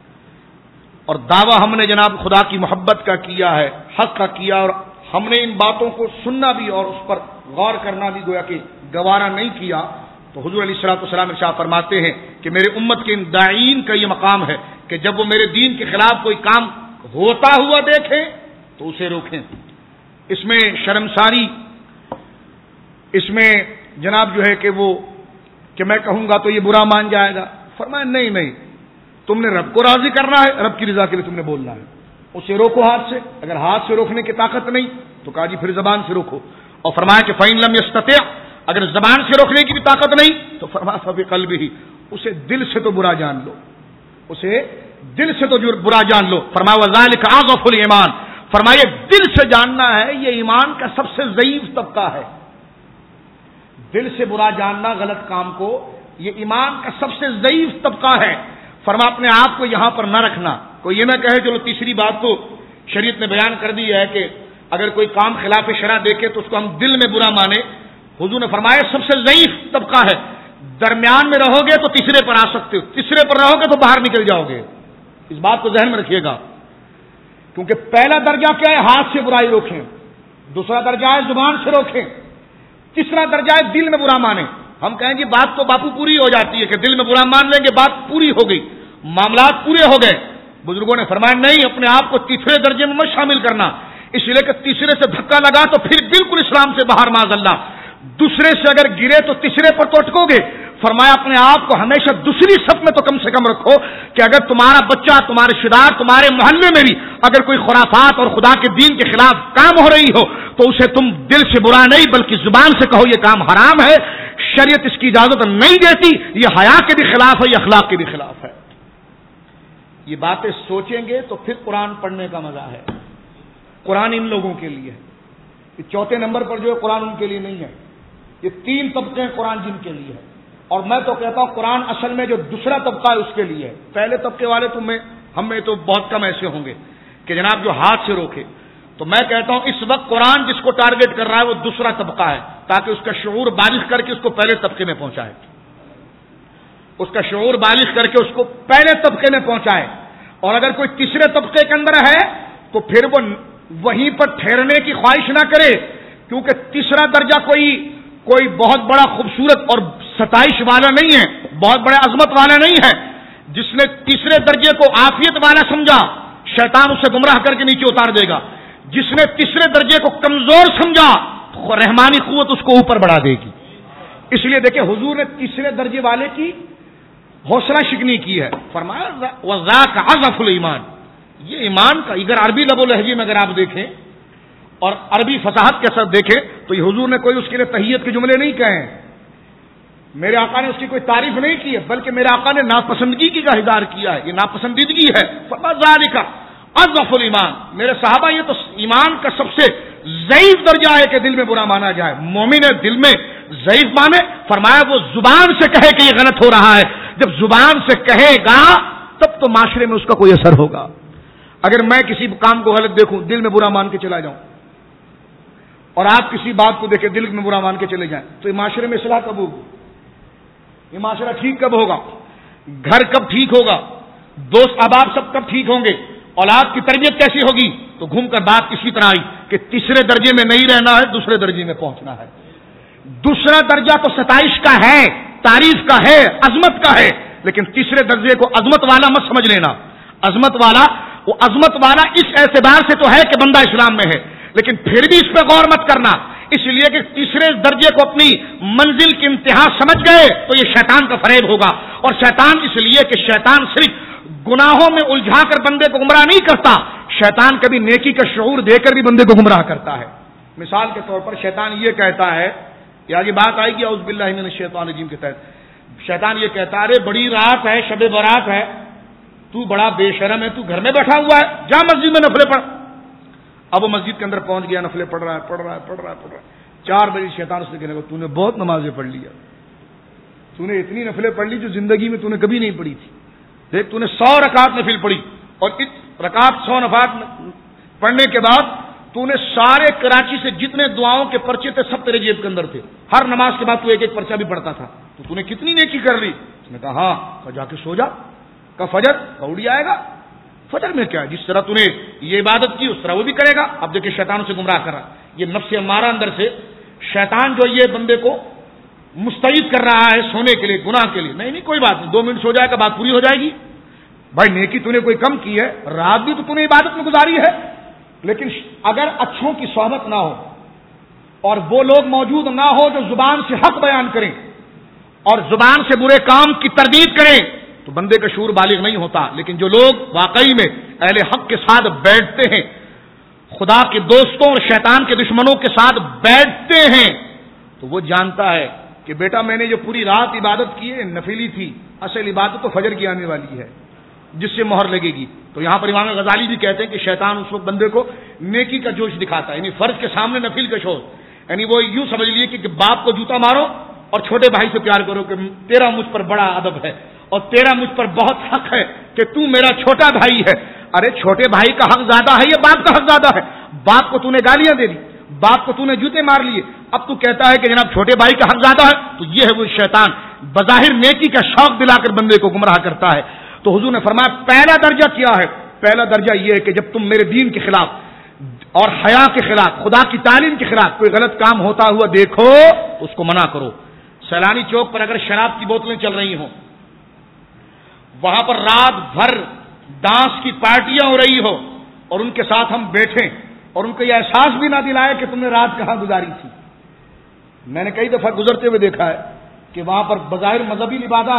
S1: اور دعویٰ ہم نے جناب خدا کی محبت کا کیا ہے، حق کا کیا، اور ہم نے ان باتوں کو سننا بھی اور اس پر غور کرنا بھی گویا کہ گوارا نہیں کیا، تو حضور علیہ الصلوۃ والسلام ارشاد فرماتے ہیں کہ میرے امت کے ان داعین کا یہ مقام ہے کہ جب وہ میرے دین کے خلاف کوئی کام ہوتا ہوا دیکھیں تو اسے روکیں۔ اس میں شرمساری، اس میں جناب جو ہے کہ وہ کہ میں کہوں گا تو یہ برا مان جائے گا۔ فرمایا نہیں، تم نے رب کو راضی کرنا ہے، رب کی رضا کے لیے تم نے بولنا ہے، اسے روکو ہاتھ سے۔ اگر ہاتھ سے روکنے کی طاقت نہیں تو کہا جی پھر زبان سے روکو، اور فرمایا کہ فَإِن لَمْ يَسْتَطِعْ، اگر زبان سے روکنے کی بھی طاقت نہیں تو فرمایا فَبِقَلْبِهِ، اسے دل سے تو برا جان لو، اسے دل سے تو برا جان لو۔ فرمایا وَذَلِكَ أَضْعَفُ الْإِيمَانِ، فرمایا دل سے جاننا ہے یہ ایمان کا سب سے ضعیف طبقہ ہے۔ دل سے برا جاننا غلط کام کو یہ ایمان کا سب سے ضعیف طبقہ ہے۔ فرما اپنے آپ کو یہاں پر نہ رکھنا، کوئی یہ نہ کہے چلو تیسری بات تو شریعت نے بیان کر دی ہے کہ اگر کوئی کام خلاف شرع دیکھے تو اس کو ہم دل میں برا مانے۔ حضور نے فرمایا سب سے ضعیف طبقہ ہے، درمیان میں رہو گے تو تیسرے پر آ سکتے ہو، تیسرے پر رہو گے تو باہر نکل جاؤ گے، اس بات کو ذہن میں رکھیے گا، کیونکہ پہلا درجہ کیا ہے؟ ہاتھ سے برائی روکیں، دوسرا درجہ ہے زبان سے روکیں، تیسرا درجہ ہے دل میں برا مانے۔ ہم کہیں گے بات تو باپو پوری ہو جاتی ہے کہ دل میں برا مان لیں گے، بات پوری ہو گئی، معاملات پورے ہو گئے۔ بزرگوں نے فرمایا نہیں، اپنے آپ کو تیسرے درجے میں مت شامل کرنا، اس لیے کہ تیسرے سے دھکا لگا تو پھر بالکل اسلام سے باہر معاذ اللہ، دوسرے سے اگر گرے تو تیسرے پر تو اٹکو گے۔ فرمایا اپنے آپ کو ہمیشہ دوسری صف میں تو کم سے کم رکھو کہ اگر تمہارا بچہ، تمہارے رشتہ دار، تمہارے محلے میں بھی اگر کوئی خرافات اور خدا کے دین کے خلاف کام ہو رہی ہو تو اسے تم دل سے برا نہیں بلکہ زبان سے کہو یہ کام حرام ہے، شریعت اس کی اجازت نہیں دیتی، یہ حیا کے بھی خلاف ہے، یہ اخلاق کے بھی خلاف ہے۔ یہ باتیں سوچیں گے تو پھر قرآن پڑھنے کا مزہ ہے۔ قرآن ان لوگوں کے لیے ہے، یہ چوتھے نمبر پر جو ہے قرآن ان کے لیے نہیں ہے، یہ 3 طبقے ہیں قرآن جن کے لیے ہے، اور میں تو کہتا ہوں قرآن اصل میں جو دوسرا طبقہ ہے اس کے لیے ہے۔ پہلے طبقے والے تو ہم میں تو بہت کم ایسے ہوں گے کہ جناب جو ہاتھ سے روکے، تو میں کہتا ہوں اس وقت قرآن جس کو ٹارگٹ کر رہا ہے وہ دوسرا طبقہ ہے، تاکہ اس کا شعور بالغ کر کے اس کو پہلے طبقے میں پہنچائے، اس کا شعور بالغ کر کے اس کو پہلے طبقے میں پہنچائے۔ اور اگر کوئی تیسرے طبقے کے اندر ہے تو پھر وہ وہیں پر ٹھہرنے کی خواہش نہ کرے، کیونکہ تیسرا درجہ کوئی بہت بڑا خوبصورت اور ستائش والا نہیں ہے، بہت بڑا عظمت والا نہیں ہے۔ جس نے تیسرے درجے کو عافیت والا سمجھا شیطان اسے گمراہ کر کے نیچے اتار دے گا، جس نے تیسرے درجے کو کمزور سمجھا رحمانی قوت اس کو اوپر بڑھا دے گی۔ اس لیے دیکھیں حضور نے تیسرے درجے والے کی حوصلہ شکنی کی ہے، فرمایا وذاک اضعف الایمان، یہ ایمان کا، اگر عربی لب و لہجے میں اگر آپ دیکھیں اور عربی فصاحت کے ساتھ دیکھیں تو یہ حضور نے کوئی اس کے لیے تحیت کے جملے نہیں کہے ہیں، میرے آقا نے اس کی کوئی تعریف نہیں کی ہے، بلکہ میرے آقا نے ناپسندگی کا اظہار کیا ہے، یہ ناپسندیدگی ہے۔ فرمایا ذالک اضعف الایمان، میرے صحابہ یہ تو ایمان کا سب سے ضعیف درجہ ہے کہ دل میں برا مانا جائے، مومن ہے دل میں ضعیف مانے۔ فرمایا وہ زبان سے کہے کہ یہ غلط ہو رہا ہے، جب زبان سے کہے گا تب تو معاشرے میں اس کا کوئی اثر ہوگا۔ اگر میں کسی کام کو غلط دیکھوں دل میں برا مان کے چلا جاؤں، اور آپ کسی بات کو دیکھیں دل میں برا مان کے چلے جائیں، تو یہ معاشرے میں اصلاح کب ہوگی؟ یہ معاشرہ ٹھیک کب ہوگا؟ گھر کب ٹھیک ہوگا؟ دوست احباب سب کب ٹھیک ہوں گے؟ اولاد کی تربیت کیسی ہوگی؟ تو گھوم کر بات اسی طرح آئی کہ تیسرے درجے میں نہیں رہنا ہے، دوسرے درجے میں پہنچنا ہے۔ دوسرا درجہ تو ستائش کا ہے، تعریف کا ہے، عظمت کا ہے، لیکن تیسرے درجے کو عظمت والا مت سمجھ لینا، عظمت والا وہ عظمت والا اس اعتبار سے تو ہے کہ بندہ اسلام میں ہے، لیکن پھر بھی اس پہ غور مت کرنا، اس لیے کہ تیسرے درجے کو اپنی منزل کی انتہا سمجھ گئے تو یہ شیطان کا فریب ہوگا، اور شیطان اس لیے کہ شیطان صرف گناہوں میں الجھا کر بندے کو گمراہ نہیں کرتا، شیطان کبھی نیکی کا شعور دے کر بھی بندے کو گمراہ کرتا ہے۔ مثال کے طور پر شیطان یہ کہتا ہے، یہ آگے بات آئے گی اعوذ باللہ من الشیطان الرجیم کے تحت، شیطان یہ کہتا ہے ارے بڑی رات ہے، شب برات ہے، تو بڑا بے شرم ہے، تو گھر میں بیٹھا ہوا ہے، جا مسجد میں نفلیں پڑھ۔ اب وہ مسجد کے اندر پہنچ گیا، نفلیں پڑھ رہا ہے، 4 بجے شیطان اس نے کہنے لگا تو نے بہت نمازیں پڑھ لی، تو نے اتنی نفلیں پڑھ لی جو زندگی میں تو نے کبھی نہیں پڑھی تھی، دیکھ تو نے 100 رکعت نفل پڑھی، اور رکعت 100 نفل پڑھنے کے بعد تو نے سارے کراچی سے جتنے دعاؤں کے پرچے تھے سب تیرے جیب کے اندر تھے، ہر نماز کے بعد تو ایک ایک پرچہ بھی پڑھتا تھا، تو نے کتنی نیکی کر لی؟ اس نے کہا ہاں، کہ جا کے سو جا، کہ فجر کھوڑی آئے گا، فجر میں کیا ہے، جس طرح تو نے یہ عبادت کی اس طرح وہ بھی کرے گا۔ اب دیکھیں شیطان سے گمراہ کر رہا، یہ نفس امارہ اندر سے شیطان جو یہ بندے کو مستعد کر رہا ہے سونے کے لیے، گناہ کے لیے، نہیں کوئی بات نہیں، 2 منٹ سو جائے گا، بات پوری ہو جائے گی، بھائی نیکی تو نے کوئی کم کی ہے، رات بھی تو نے عبادت میں گزاری ہے، لیکن اگر اچھوں کی صحبت نہ ہو اور وہ لوگ موجود نہ ہو جو زبان سے حق بیان کریں اور زبان سے برے کام کی تردید کریں تو بندے کا شعور بالغ نہیں ہوتا، لیکن جو لوگ واقعی میں اہل حق کے ساتھ بیٹھتے ہیں، خدا کے دوستوں اور شیطان کے دشمنوں کے ساتھ بیٹھتے ہیں، تو وہ جانتا ہے کہ بیٹا میں نے جو پوری رات عبادت کی ہے نفلی تھی، اصل عبادت تو فجر کی آنے والی ہے جس سے مہر لگے گی۔ تو یہاں پر امام غزالی بھی کہتے ہیں کہ شیطان اس وقت بندے کو نیکی کا جوش دکھاتا ہے، یعنی فرض کے سامنے نفل کا شوق، یعنی وہ یوں سمجھ لیے کہ باپ کو جوتا مارو اور چھوٹے بھائی سے پیار کرو کہ تیرا مجھ پر بڑا ادب ہے اور تیرا مجھ پر بہت حق ہے کہ تو میرا چھوٹا بھائی ہے۔ ارے چھوٹے بھائی کا حق زیادہ ہے یا باپ کا حق زیادہ ہے؟ باپ کو تو نے گالیاں دے دی، باپ کو تو نے جوتے مار لیے، اب تو کہتا ہے کہ جناب چھوٹے بھائی کا حق زیادہ ہے، تو یہ ہے وہ شیطان بظاہر نیکی کا شوق دلا کر بندے کو گمراہ کرتا ہے۔ تو حضور نے فرمایا پہلا درجہ کیا ہے؟ پہلا درجہ یہ ہے کہ جب تم میرے دین کے خلاف اور حیا کے خلاف، خدا کی تعلیم کے خلاف کوئی غلط کام ہوتا ہوا دیکھو تو اس کو منع کرو۔ سیلانی چوک پر اگر شراب کی بوتلیں چل رہی ہوں، وہاں پر رات بھر ڈانس کی پارٹیاں ہو رہی ہو اور ان کے ساتھ ہم بیٹھیں اور ان کو یہ احساس بھی نہ دلائے کہ تم نے رات کہاں گزاری تھی۔ میں نے کئی دفعہ گزرتے ہوئے دیکھا ہے کہ وہاں پر بظاہر مذہبی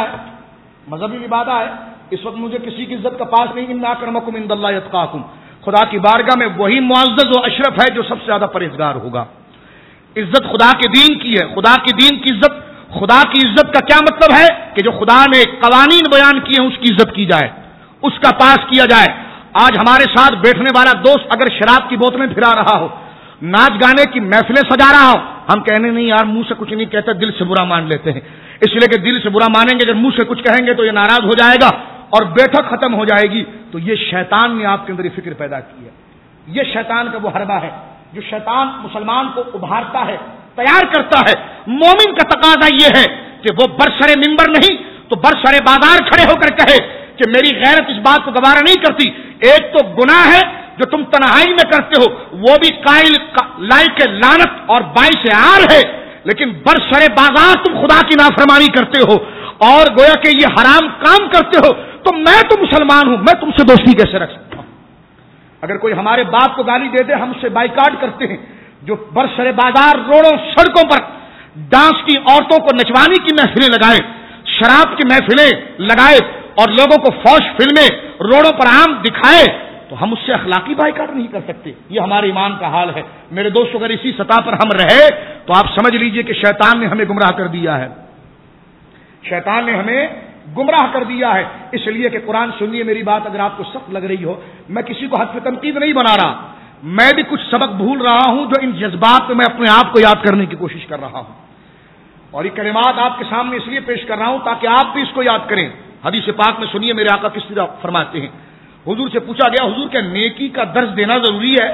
S1: لبادہ ہے، اس وقت مجھے کسی کی عزت کا پاس نہیں، ان اکرمکم عند اللہ اتقاکم، خدا کی بارگاہ میں وہی معزز و اشرف ہے جو سب سے زیادہ پرہیزگار ہوگا۔ عزت خدا کے دین کی ہے، خدا کے دین کی عزت، خدا کی عزت کا کیا مطلب ہے کہ جو خدا نے قوانین بیان کیے ہیں اس کی عزت کی جائے، اس کا پاس کیا جائے۔ آج ہمارے ساتھ بیٹھنے والا دوست اگر شراب کی بوتلیں پھرا رہا ہو، ناچ گانے کی محفلیں سجا رہا ہو، ہم کہنے نہیں یار منہ سے کچھ نہیں کہتے، دل سے برا مان لیتے ہیں، اس لیے کہ دل سے برا مانیں گے، اگر منہ سے کچھ کہیں گے تو یہ ناراض ہو جائے گا اور بیٹھک ختم ہو جائے گی۔ تو یہ شیطان نے آپ کے اندر یہ فکر پیدا کی ہے، یہ شیطان کا وہ حربہ ہے جو شیطان مسلمان کو ابھارتا ہے، تیار کرتا ہے۔ مومن کا تقاضا یہ ہے کہ وہ برسر منبر نہیں تو برسر بازار کھڑے ہو کر کہے کہ میری غیرت اس بات کو گوارا نہیں کرتی، ایک تو گناہ ہے جو تم تنہائی میں کرتے ہو وہ بھی قائل لائق لعنت اور باعث عار ہے، لیکن برسر بازار تم خدا کی نافرمانی کرتے ہو اور گویا کہ یہ حرام کام کرتے ہو، تو میں تو مسلمان ہوں، میں تم سے دوستی کیسے رکھ سکتا ہوں؟ اگر کوئی ہمارے باپ کو گالی دے دے ہم اس سے بائیکاٹ کرتے ہیں، جو برسر بازار روڈوں سڑکوں پر ڈانس کی عورتوں کو نچوانے کی محفلیں لگائے، شراب کی محفلیں لگائے اور لوگوں کو فوش فلمیں روڈوں پر عام دکھائے، تو ہم اس سے اخلاقی بائیکاٹ نہیں کر سکتے۔ یہ ہمارے ایمان کا حال ہے میرے دوستو۔ اگر اسی سطح پر ہم رہے تو آپ سمجھ لیجئے کہ شیطان نے ہمیں گمراہ کر دیا ہے، شیطان نے ہمیں گمراہ کر دیا ہے۔ اس لیے کہ قرآن سنیے میری بات، اگر آپ کو سخت لگ رہی ہو، میں کسی کو حد پہ تنقید نہیں بنا رہا، میں بھی کچھ سبق بھول رہا ہوں جو ان جذبات میں اپنے آپ کو یاد کرنے کی کوشش کر رہا ہوں، اور یہ کلمات آپ کے سامنے اس لیے پیش کر رہا ہوں تاکہ آپ بھی اس کو یاد کریں۔ حدیث پاک میں سنیے میرے آقا کس طرح فرماتے ہیں۔ حضور سے پوچھا گیا حضور کیا نیکی کا درس دینا ضروری ہے؟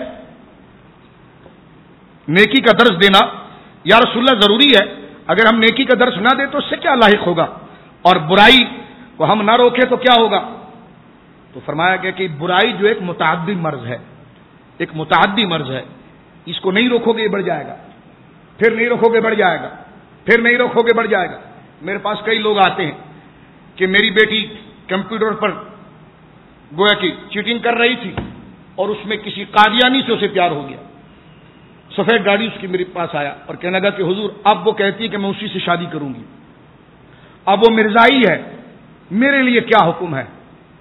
S1: نیکی کا درس دینا یا رسول اللہ ضروری ہے؟ اگر ہم نیکی کا درس نہ دیں تو اس سے کیا لاحق ہوگا، اور برائی کو ہم نہ روکیں تو کیا ہوگا؟ تو فرمایا گیا کہ برائی جو ایک متعدی مرض ہے، ایک متعدی مرض ہے، اس کو نہیں روکو گے بڑھ جائے گا، پھر نہیں روکو گے بڑھ جائے گا، پھر نہیں روکو گے بڑھ جائے گا۔ میرے پاس کئی لوگ آتے ہیں کہ میری بیٹی کمپیوٹر پر گویا کہ چیٹنگ کر رہی تھی اور اس میں کسی قادیانی سے اسے پیار ہو گیا. سفید گاڑی اس کی میرے پاس آیا اور کہنے لگا کہ حضور اب وہ کہتی ہے کہ میں اسی سے شادی کروں گی, اب وہ مرزائی ہے, میرے لیے کیا حکم ہے؟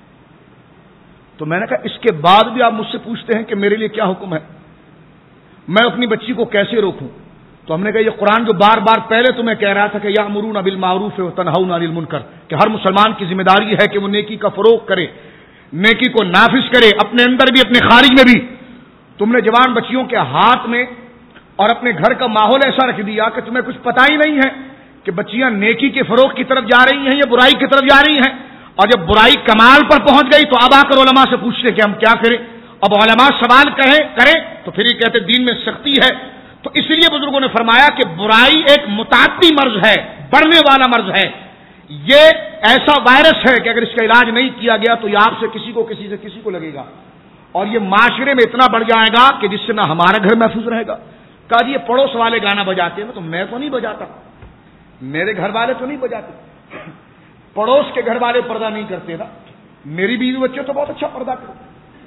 S1: تو میں نے کہا اس کے بعد بھی آپ مجھ سے پوچھتے ہیں کہ میرے لیے کیا حکم ہے, میں اپنی بچی کو کیسے روکوں؟ تو ہم نے کہا یہ قرآن جو بار بار پہلے تمہیں کہہ رہا تھا کہ یأمرون بالمعروف وتنہون عن المنکر, کہ ہر مسلمان کی ذمہ داری ہے کہ وہ نیکی کا فروغ کرے, نیکی کو نافذ کرے, اپنے اندر بھی اپنے خارج میں بھی. تم نے جوان بچیوں کے ہاتھ میں اور اپنے گھر کا ماحول ایسا رکھ دیا کہ تمہیں کچھ پتہ ہی نہیں ہے کہ بچیاں نیکی کے فروغ کی طرف جا رہی ہیں یا برائی کی طرف جا رہی ہیں. اور جب برائی کمال پر پہنچ گئی تو اب آ کر علماء سے پوچھتے کہ ہم کیا کریں. اب علماء سوال کریں تو پھر یہ کہتے دین میں سختی ہے. تو اس لیے بزرگوں نے فرمایا کہ برائی ایک متعدی مرض ہے, بڑھنے والا مرض ہے. یہ ایسا وائرس ہے کہ اگر اس کا علاج نہیں کیا گیا تو یہ آپ سے کسی کو لگے گا, اور یہ معاشرے میں اتنا بڑھ جائے گا کہ جس سے نہ ہمارا گھر محفوظ رہے گا. کہا جی یہ پڑوس والے گانا بجاتے ہیں, تو میں تو نہیں بجاتا, میرے گھر والے تو نہیں بجاتے, پڑوس کے گھر والے پردہ نہیں کرتے نا, میری بیوی بچے تو بہت اچھا پردہ کرتے.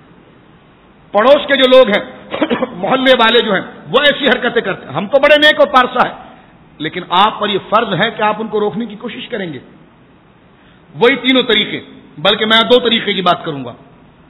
S1: پڑوس کے جو لوگ ہیں محلے والے جو ہیں وہ ایسی حرکتیں کرتے ہیں, ہم تو بڑے نیک و پارسا ہیں, لیکن آپ پر یہ فرض ہے کہ آپ ان کو روکنے کی کوشش کریں گے. وہی تینوں طریقے, بلکہ میں 2 طریقے کی بات کروں گا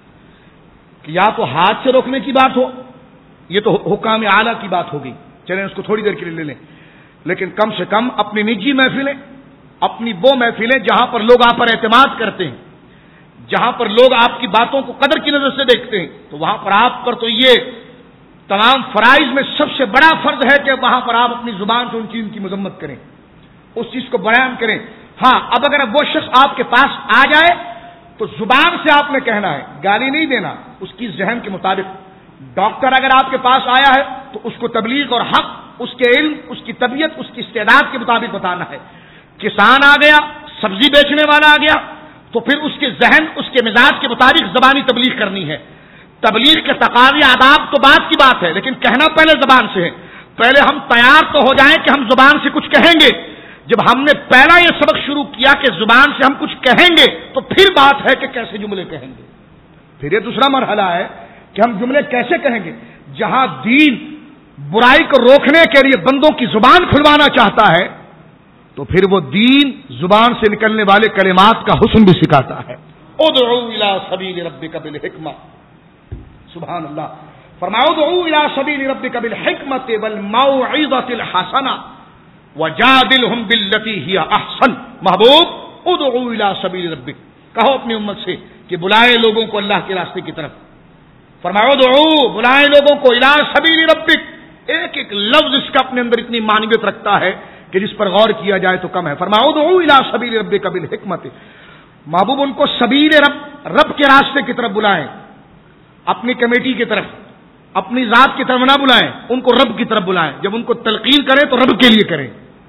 S1: کہ یا تو ہاتھ سے روکنے کی بات ہو, یہ تو حکام اعلیٰ کی بات ہو گئی, چلیں اس کو تھوڑی دیر کے لیے لے لیں, لیکن کم سے کم اپنی نجی محفلیں, اپنی وہ محفلیں جہاں پر لوگ آپ پر اعتماد کرتے ہیں, جہاں پر لوگ آپ کی باتوں کو قدر کی نظر سے دیکھتے ہیں, تو وہاں پر آپ پر تو یہ تمام فرائض میں سب سے بڑا فرض ہے کہ وہاں پر آپ اپنی زبان سے ان چیز کی مذمت کریں, اس چیز کو بیان کریں. ہاں اب اگر وہ شخص آپ کے پاس آ جائے تو زبان سے آپ نے کہنا ہے, گالی نہیں دینا, اس کی ذہن کے مطابق. ڈاکٹر اگر آپ کے پاس آیا ہے تو اس کو تبلیغ اور حق, اس کے علم, اس کی طبیعت, اس کی استعداد کے مطابق بتانا ہے. کسان آ گیا, سبزی بیچنے والا آ گیا, تو پھر اس کے ذہن, اس کے مزاج کے مطابق زبانی تبلیغ کرنی ہے. تبلیغ کے تقاضے آداب تو بعد کی بات ہے, لیکن کہنا پہلے زبان سے ہے. پہلے ہم تیار تو ہو جائیں کہ ہم زبان سے کچھ کہیں گے. جب ہم نے پہلا یہ سبق شروع کیا کہ زبان سے ہم کچھ کہیں گے تو پھر بات ہے کہ کیسے جملے کہیں گے. پھر یہ دوسرا مرحلہ ہے کہ ہم جملے کیسے کہیں گے. جہاں دین برائی کو روکنے کے لیے بندوں کی زبان کھلوانا چاہتا ہے تو پھر وہ دین زبان سے نکلنے والے کلمات کا حسن بھی سکھاتا ہے. ادعو الی سبیل ربک بالحکمہ, سبحان اللہ. فرماؤ ادعو الی سبیل ربک بالحکمۃ والموعظۃ الحسنہ وجادلہم باللتی ہی احسن. محبوب ادعو الی سبیل ربک, کہو اپنی امت سے کہ بلائے لوگوں کو اللہ کے راستے کی طرف. فرماؤ ادعو, بلائے لوگوں کو الی سبیل ربک. ایک ایک لفظ اس کا اپنے اندر اتنی معنویت رکھتا ہے کہ جس پر غور کیا جائے تو کم ہے. فرماؤ ادعو الی سبیل ربک بالحکمۃ. محبوب ان کو سبیل رب کے راستے کی طرف بلائیں, اپنی کمیٹی کی طرف, اپنی ذات کی طرف نہ بلائیں, ان کو رب کی طرف بلائیں. جب ان کو تلقین کریں تو رب کے لیے کریں.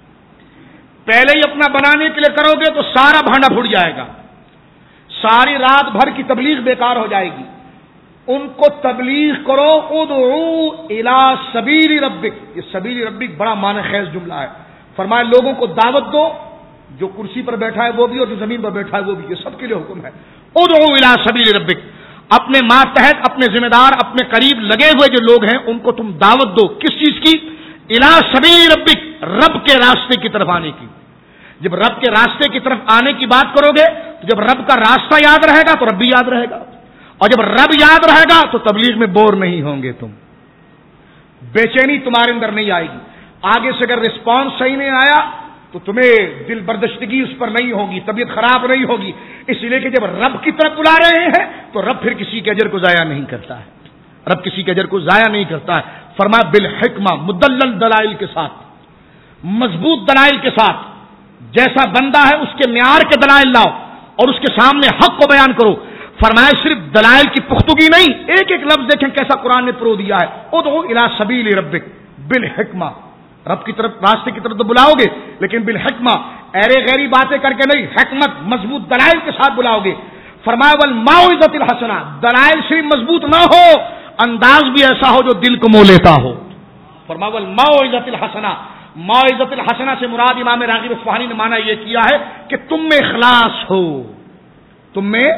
S1: پہلے ہی اپنا بنانے کے لیے کرو گے تو سارا بھانڈا پھٹ جائے گا, ساری رات بھر کی تبلیغ بیکار ہو جائے گی. ان کو تبلیغ کرو. ادعو الی سبیل ربک, یہ سبیل ربک بڑا معنی خیز جملہ ہے. فرمائے لوگوں کو دعوت دو, جو کرسی پر بیٹھا ہے وہ بھی اور جو زمین پر بیٹھا ہے وہ بھی, یہ سب کے لیے حکم ہے. ادعو الی سبیل ربک. اپنے ماتحت, اپنے ذمہ دار, اپنے قریب لگے ہوئے جو لوگ ہیں ان کو تم دعوت دو. کس چیز کی؟ الی سبیل ربک, رب کے راستے کی طرف آنے کی. جب رب کے راستے کی طرف آنے کی بات کرو گے تو جب رب کا راستہ یاد رہے گا تو رب بھی یاد رہے گا, اور جب رب یاد رہے گا تو تبلیغ میں بور نہیں ہوں گے تم, بے چینی تمہارے اندر نہیں آئے گی. آگے سے اگر رسپانس صحیح نہیں آیا تو تمہیں دل بردشتگی اس پر نہیں ہوگی, طبیعت خراب نہیں ہوگی. اس لیے کہ جب رب کی طرف بلا رہے ہیں تو رب پھر کسی کے اجر کو ضائع نہیں کرتا ہے, رب کسی کے اجر کو ضائع نہیں کرتا ہے. فرمایا بالحکمہ, مدلل دلائل کے ساتھ, مضبوط دلائل کے ساتھ. جیسا بندہ ہے اس کے معیار کے دلائل لاؤ اور اس کے سامنے حق کو بیان کرو. فرمایا صرف دلائل کی پختگی نہیں, ایک ایک لفظ دیکھیں کیسا قرآن نے پرو دیا ہے. ادعو الی سبیل ربک بالحکمہ, رب کی طرف, راستے کی طرف تو بلاؤ گے لیکن بالحکمہ, ایرے غیری باتیں کر کے نہیں, حکمت مضبوط دلائل کے ساتھ بلاؤ گے. فرمایا والموعظۃ الحسنہ, دلائل صرف مضبوط نہ ہو, انداز بھی ایسا ہو جو دل کو مو لیتا ہو. فرمایا والموعظۃ الحسنہ, موعظۃ الحسنہ سے مراد امام راغب اصفہانی نے مانا یہ کیا ہے کہ تم میں اخلاص ہو, تم میں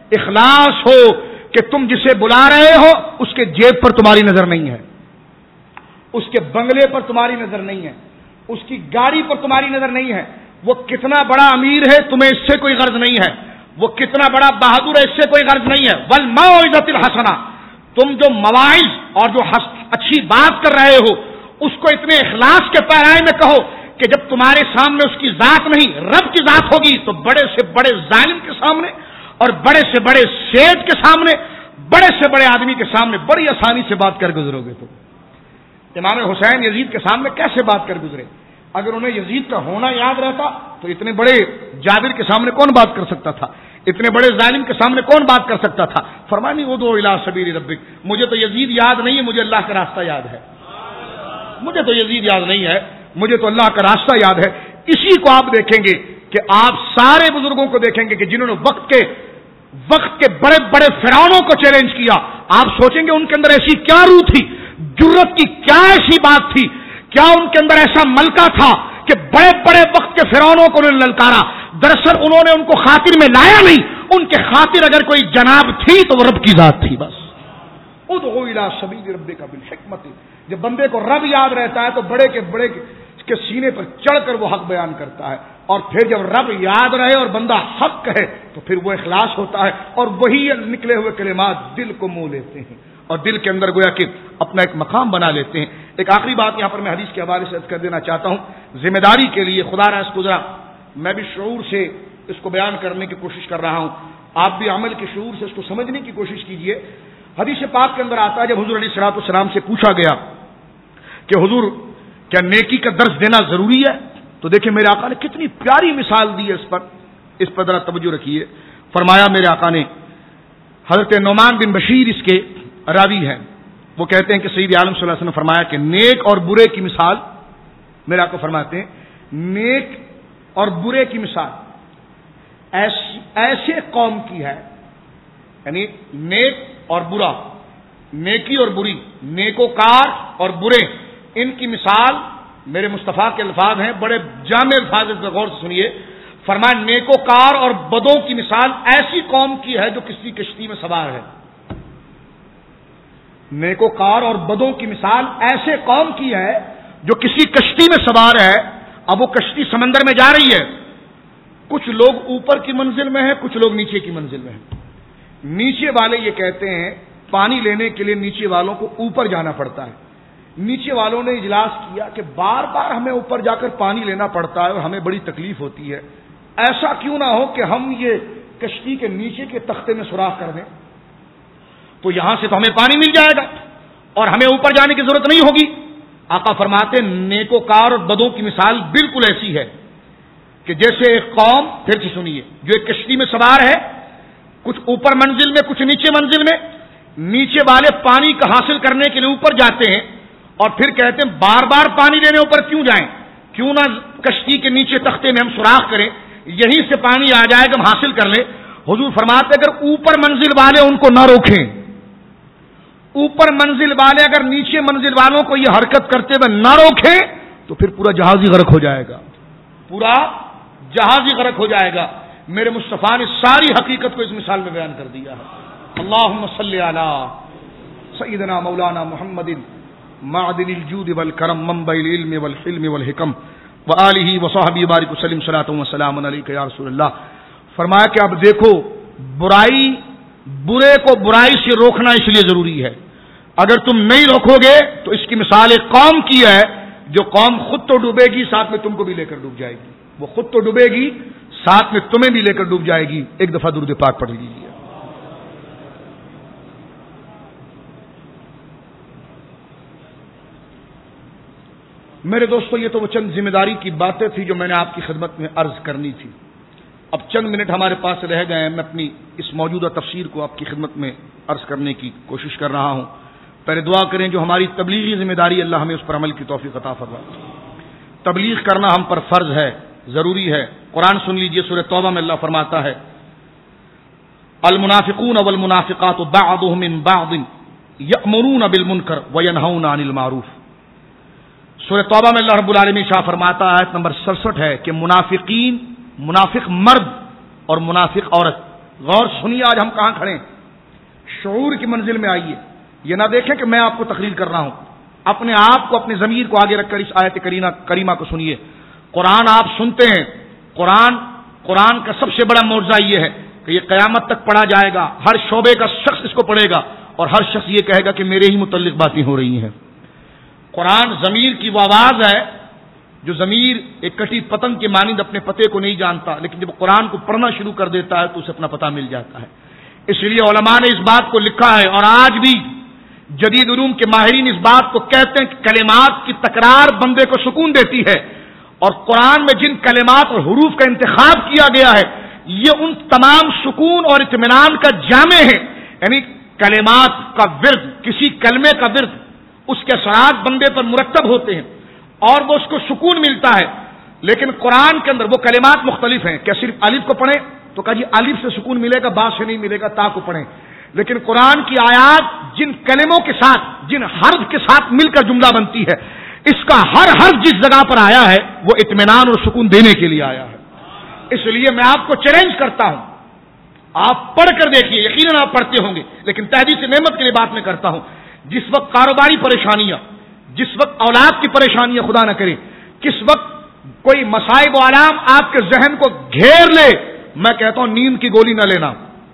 S1: اخلاص ہو کہ تم جسے بلا رہے ہو اس کے جیب پر تمہاری نظر نہیں ہے، اس کے بنگلے پر تمہاری نظر نہیں ہے، اس کی گاڑی پر تمہاری نظر نہیں ہے، وہ کتنا بڑا امیر ہے تمہیں اس سے کوئی غرض نہیں ہے، وہ کتنا بڑا بہادر ہے اس سے کوئی غرض نہیں ہے۔ والموعظۃ الحسنہ، تم جو مواعظ اور جو اچھی بات کر رہے ہو اس کو اتنے اخلاص کے پیرائے میں کہو کہ جب تمہارے سامنے اس کی ذات نہیں رب کی ذات ہوگی تو بڑے سے بڑے ظالم کے سامنے اور بڑے سے بڑے سیٹ کے سامنے، بڑے سے بڑے آدمی کے سامنے بڑی آسانی سے بات کر گزرو گے۔ تو امام حسین یزید کے سامنے کیسے بات کر گزرے؟ اگر انہیں یزید کا ہونا یاد رہتا تو اتنے بڑے جابر کے سامنے کون بات کر سکتا تھا؟ اتنے بڑے ظالم کے سامنے کون بات کر سکتا تھا؟ فرمانی ادعو الی سبیل ربک، مجھے تو یزید یاد نہیں ہے، مجھے اللہ کا راستہ یاد ہے۔ مجھے تو یزید یاد نہیں ہے، مجھے تو اللہ کا راستہ یاد ہے۔ اسی کو آپ دیکھیں گے کہ آپ سارے بزرگوں کو دیکھیں گے کہ جنہوں نے وقت کے بڑے بڑے فرعونوں کو چیلنج کیا، آپ سوچیں گے ان کے اندر ایسی کیا روح تھی، جرت کی کیا ایسی بات تھی، کیا ان کے اندر ایسا ملکہ تھا کہ بڑے بڑے وقت کے فرعونوں کو انہوں نے للکارا۔ دراصل انہوں نے ان کو خاطر میں لایا نہیں، ان کے خاطر اگر کوئی جناب تھی تو وہ رب کی ذات تھی بس۔ ادعو الی سبیل ربک بالحکمت، جب بندے کو رب یاد رہتا ہے تو بڑے کے سینے پر چڑھ کر وہ حق بیان کرتا ہے، اور پھر جب رب یاد رہے اور بندہ حق کہے تو پھر وہ اخلاص ہوتا ہے، اور وہی نکلے ہوئے کلمات دل کو مو لیتے ہیں اور دل کے اندر گویا کہ اپنا ایک مقام بنا لیتے ہیں۔ ایک آخری بات یہاں پر میں حدیث کے حوالے سے عرض کر دینا چاہتا ہوں، ذمہ داری کے لیے خدا را اس کو ذرا میں بھی شعور سے اس کو بیان کرنے کی کوشش کر رہا ہوں، آپ بھی عمل کے شعور سے اس کو سمجھنے کی کوشش کیجئے۔ حدیث پاک کے اندر آتا ہے، جب حضور علیہ الصلوۃ والسلام سے پوچھا گیا کہ حضور کیا نیکی کا درس دینا ضروری ہے، تو دیکھیں میرے آقا نے کتنی پیاری مثال دی ہے اس پر ذرا توجہ رکھیے۔ فرمایا میرے آقا نے، حضرت نعمان بن بشیر اس کے راوی ہیں، وہ کہتے ہیں کہ سید عالم صلی اللہ علیہ وسلم نے فرمایا کہ نیک اور برے کی مثال، میرے آقا فرماتے ہیں نیک اور برے کی مثال ایسے قوم کی ہے، یعنی نیک اور برا، نیکی اور بری، نیکوکار اور برے، ان کی مثال میرے مصطفیٰ کے الفاظ ہیں، بڑے جامع الفاظ، اس پر غور سے سنیے۔ فرمایا نیکوکار اور بدوں کی مثال ایسی قوم کی ہے جو کسی کشتی میں سوار ہے۔ نیکوکار اور بدوں کی مثال ایسے قوم کی ہے جو کسی کشتی میں سوار ہے۔ اب وہ کشتی سمندر میں جا رہی ہے، کچھ لوگ اوپر کی منزل میں ہیں، کچھ لوگ نیچے کی منزل میں ہیں۔ نیچے والے یہ کہتے ہیں پانی لینے کے لیے نیچے والوں کو اوپر جانا پڑتا ہے۔ نیچے والوں نے اجلاس کیا کہ بار بار ہمیں اوپر جا کر پانی لینا پڑتا ہے اور ہمیں بڑی تکلیف ہوتی ہے، ایسا کیوں نہ ہو کہ ہم یہ کشتی کے نیچے کے تختے میں سوراخ کر دیں، تو یہاں سے تو ہمیں پانی مل جائے گا اور ہمیں اوپر جانے کی ضرورت نہیں ہوگی۔ آقا فرماتے نیکوکار اور بدوں کی مثال بالکل ایسی ہے کہ جیسے ایک قوم، پھر سے سنیے، جو ایک کشتی میں سوار ہے، کچھ اوپر منزل میں کچھ نیچے منزل میں، نیچے والے پانی کا حاصل کرنے کے لیے اوپر جاتے ہیں اور پھر کہتے ہیں بار بار پانی لینے اوپر کیوں جائیں، کیوں نہ کشتی کے نیچے تختے میں ہم سوراخ کریں، یہیں سے پانی آ جائے گا، ہم حاصل کر لیں۔ حضور فرماتے اگر اوپر منزل والے ان کو نہ روکیں، اوپر منزل والے اگر نیچے منزل والوں کو یہ حرکت کرتے ہوئے نہ روکیں تو پھر پورا جہاز ہی غرق ہو جائے گا، پورا جہاز ہی غرق ہو جائے گا۔ میرے مصطفیٰ نے ساری حقیقت کو اس مثال میں بیان کر دیا ہے۔ اللہم صلی علی سیدنا مولانا محمد معدن الجود والکرم منبع العلم والحلم والحکم وآلہ وصحبہ بارک وسلم صلاۃ و سلام علیک یا رسول اللہ۔ فرمایا کہ اب دیکھو برے کو برائی سے روکنا اس لیے ضروری ہے، اگر تم نہیں روکو گے تو اس کی مثال ایک قوم کی ہے، جو قوم خود تو ڈوبے گی ساتھ میں تم کو بھی لے کر ڈوب جائے گی، وہ خود تو ڈوبے گی ساتھ میں تمہیں بھی لے کر ڈوب جائے گی۔ ایک دفعہ درود پاک پڑھ لیجیے۔ میرے دوستو، یہ تو وہ چند ذمہ داری کی باتیں تھی جو میں نے آپ کی خدمت میں عرض کرنی تھی۔ اب چند منٹ ہمارے پاس رہ گئے ہیں، میں اپنی اس موجودہ تفسیر کو آپ کی خدمت میں عرض کرنے کی کوشش کر رہا ہوں۔ پہلے دعا کریں جو ہماری تبلیغی ذمہ داری اللہ ہمیں اس پر عمل کی توفیق عطا فرمائے۔ تبلیغ کرنا ہم پر فرض ہے، ضروری ہے۔ قرآن سن لیجئے، سورہ توبہ میں اللہ فرماتا ہے المنافقون والمنافقات بعضهم من بعض یأمرون بالمنکر وینہون عن المعروف۔ سورہ توبہ میں اللہ رب العالمین شاہ فرماتا ہے آیت نمبر 67 ہے کہ منافق مرد اور منافق عورت غور سنیے آج ہم کہاں کھڑے ہیں. شعور کی منزل میں آئیے. یہ نہ دیکھیں کہ میں آپ کو تقریر کر رہا ہوں. اپنے آپ کو اپنے ضمیر کو آگے رکھ کر اس آیت کریمہ کو سنیے. قرآن آپ سنتے ہیں. قرآن کا سب سے بڑا معجزہ یہ ہے کہ یہ قیامت تک پڑھا جائے گا. ہر شعبے کا شخص اس کو پڑھے گا اور ہر شخص یہ کہے گا کہ میرے ہی متعلق باتیں ہو رہی ہیں. قرآن ضمیر کی وہ آواز ہے جو ضمیر ایک کٹی پتنگ کے مانند اپنے پتے کو نہیں جانتا، لیکن جب قرآن کو پڑھنا شروع کر دیتا ہے تو اسے اپنا پتہ مل جاتا ہے. اس لیے علماء نے اس بات کو لکھا ہے اور آج بھی جدید علوم کے ماہرین اس بات کو کہتے ہیں کہ کلمات کی تکرار بندے کو سکون دیتی ہے، اور قرآن میں جن کلمات اور حروف کا انتخاب کیا گیا ہے یہ ان تمام سکون اور اطمینان کا جامع ہے. یعنی کلمات کا ورد، کسی کلمے کا ورد، اس کے اثرات بندے پر مرتب ہوتے ہیں اور وہ اس کو سکون ملتا ہے. لیکن قرآن کے اندر وہ کلمات مختلف ہیں. کیا صرف الف کو پڑھیں تو کہا جی الف سے سکون ملے گا، با سے نہیں ملے گا، تا کو پڑھیں. لیکن قرآن کی آیات جن کلموں کے ساتھ، جن حرف کے ساتھ مل کر جملہ بنتی ہے، اس کا ہر حرف جس جگہ پر آیا ہے وہ اطمینان اور سکون دینے کے لیے آیا ہے. اس لیے میں آپ کو چیلنج کرتا ہوں، آپ پڑھ کر دیکھیے. یقیناً آپ پڑھتے ہوں گے، لیکن تحدیث نعمت کے لیے بات میں کرتا ہوں. جس وقت کاروباری پریشانیاں، جس وقت اولاد کی پریشانیاں خدا نہ کرے، کس وقت کوئی مصائب و علام آپ کے ذہن کو گھیر لے، میں کہتا ہوں نیند کی گولی نہ لینا،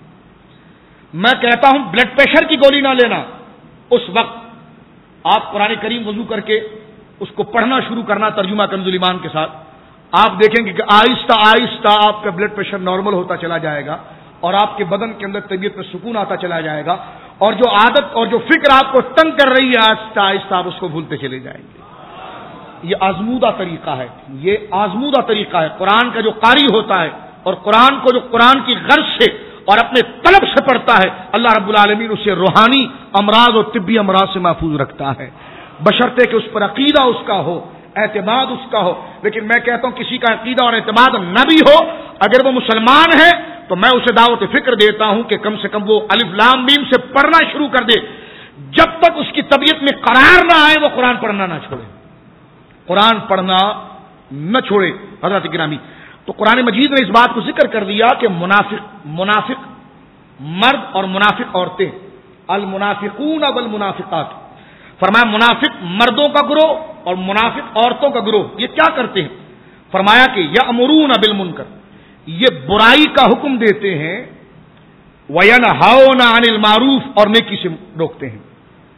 S1: میں کہتا ہوں بلڈ پریشر کی گولی نہ لینا. اس وقت آپ قرآن کریم وضو کر کے اس کو پڑھنا شروع کرنا ترجمہ کنز ایمان کے ساتھ. آپ دیکھیں گے کہ آہستہ آہستہ آپ کا بلڈ پریشر نارمل ہوتا چلا جائے گا اور آپ کے بدن کے اندر طبیعت میں سکون آتا چلا جائے گا، اور جو عادت اور جو فکر آپ کو تنگ کر رہی ہے آہستہ آہستہ آپ اس کو بھولتے چلے جائیں گے. یہ آزمودہ طریقہ ہے، یہ آزمودہ طریقہ ہے. قرآن کا جو قاری ہوتا ہے اور قرآن کو جو قرآن کی غرض سے اور اپنے طلب سے پڑھتا ہے، اللہ رب العالمین اسے روحانی امراض اور طبی امراض سے محفوظ رکھتا ہے، بشرطے کہ اس پر عقیدہ اس کا ہو، اعتماد اس کا ہو. لیکن میں کہتا ہوں کسی کا عقیدہ اور اعتماد نہ بھی ہو، اگر وہ مسلمان ہے تو میں اسے دعوت فکر دیتا ہوں کہ کم سے کم وہ الف لام میم سے پڑھنا شروع کر دے. جب تک اس کی طبیعت میں قرار نہ آئے وہ قرآن پڑھنا نہ چھوڑے، قرآن پڑھنا نہ چھوڑے. حضرات گرامی، تو قرآن مجید نے اس بات کو ذکر کر دیا کہ منافق مرد اور منافق عورتیں، المنافقون والمنافقات، فرمایا منافق مردوں کا گروہ اور منافق عورتوں کا گروہ یہ کیا کرتے ہیں؟ فرمایا کہ یأمرون بالمنکر، یہ برائی کا حکم دیتے ہیں، وینہون عن المعروف، اور نیکی سے روکتے ہیں.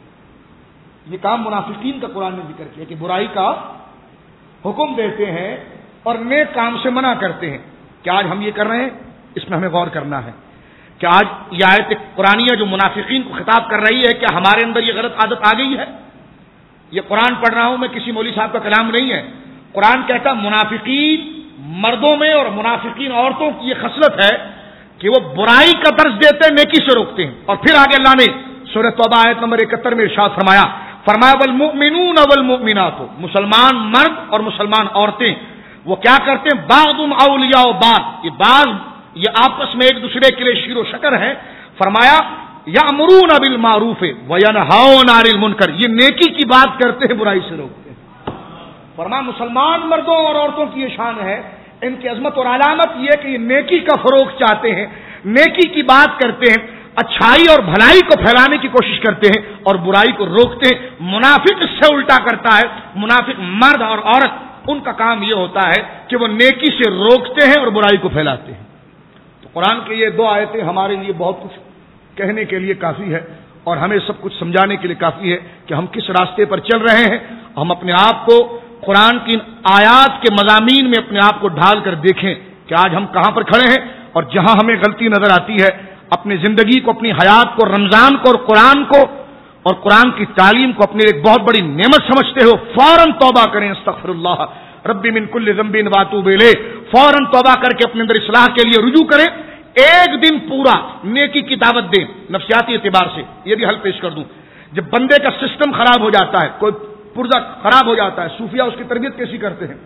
S1: یہ کام منافقین کا قرآن نے ذکر کیا کہ برائی کا حکم دیتے ہیں اور نیک کام سے منع کرتے ہیں. کیا آج ہم یہ کر رہے ہیں؟ اس میں ہمیں غور کرنا ہے کہ آج یہ آیت قرآنیہ جو منافقین کو خطاب کر رہی ہے کہ ہمارے اندر یہ غلط عادت آ گئی ہے. یہ قرآن پڑھ رہا ہوں میں، کسی مولوی صاحب کا کلام نہیں ہے. قرآن کہتا منافقین مردوں میں اور منافقین عورتوں کی یہ خصلت ہے کہ وہ برائی کا درس دیتے ہیں، نیکی سے روکتے ہیں. اور پھر آگے اللہ نے سورہ توبہ آیت نمبر 71 میں ارشاد فرمایا والمؤمنون والمؤمنات، مسلمان مرد اور مسلمان عورتیں وہ کیا کرتے ہیں؟ بعضهم اولیاء بعض، یہ آپس میں ایک دوسرے کے لیے شیر و شکر ہے. فرمایا یأمرون بالمعروف وینہون عن المنکر، یہ نیکی کی بات کرتے ہیں، برائی سے روکتے ہیں. فرمایا مسلمان مردوں اور عورتوں کی یہ شان ہے، ان کی عظمت اور علامت یہ کہ یہ نیکی کا فروغ چاہتے ہیں، نیکی کی بات کرتے ہیں، اچھائی اور بھلائی کو پھیلانے کی کوشش کرتے ہیں اور برائی کو روکتے ہیں. منافق اس سے الٹا کرتا ہے. منافق مرد اور عورت ان کا کام یہ ہوتا ہے کہ وہ نیکی سے روکتے ہیں اور برائی کو پھیلاتے ہیں. تو قرآن کی یہ دو آیتیں ہمارے لیے بہت کچھ کہنے کے لیے کافی ہے اور ہمیں سب کچھ سمجھانے کے لیے کافی ہے کہ ہم کس راستے پر چل رہے ہیں. ہم اپنے آپ کو قرآن کی آیات کے مضامین میں اپنے آپ کو ڈھال کر دیکھیں کہ آج ہم کہاں پر کھڑے ہیں، اور جہاں ہمیں غلطی نظر آتی ہے اپنی زندگی کو، اپنی حیات کو، رمضان کو اور قرآن کو اور قرآن کی تعلیم کو اپنے ایک بہت بڑی نعمت سمجھتے ہو، فوراً توبہ کریں. استغفر اللہ ربی من کل ذنب واتوب الیہ، فوراً توبہ کر کے اپنے اندر اصلاح کے لیے رجوع کریں. ایک دن پورا نیکی کی دعوت دیں نفسیاتی اعتبار سے. یہ بھی حل پیش کر دوں، جب بندے کا سسٹم خراب ہو جاتا ہے، کوئی پرزہ خراب ہو جاتا ہے، صوفیہ اس کی تربیت کیسی کرتے ہیں؟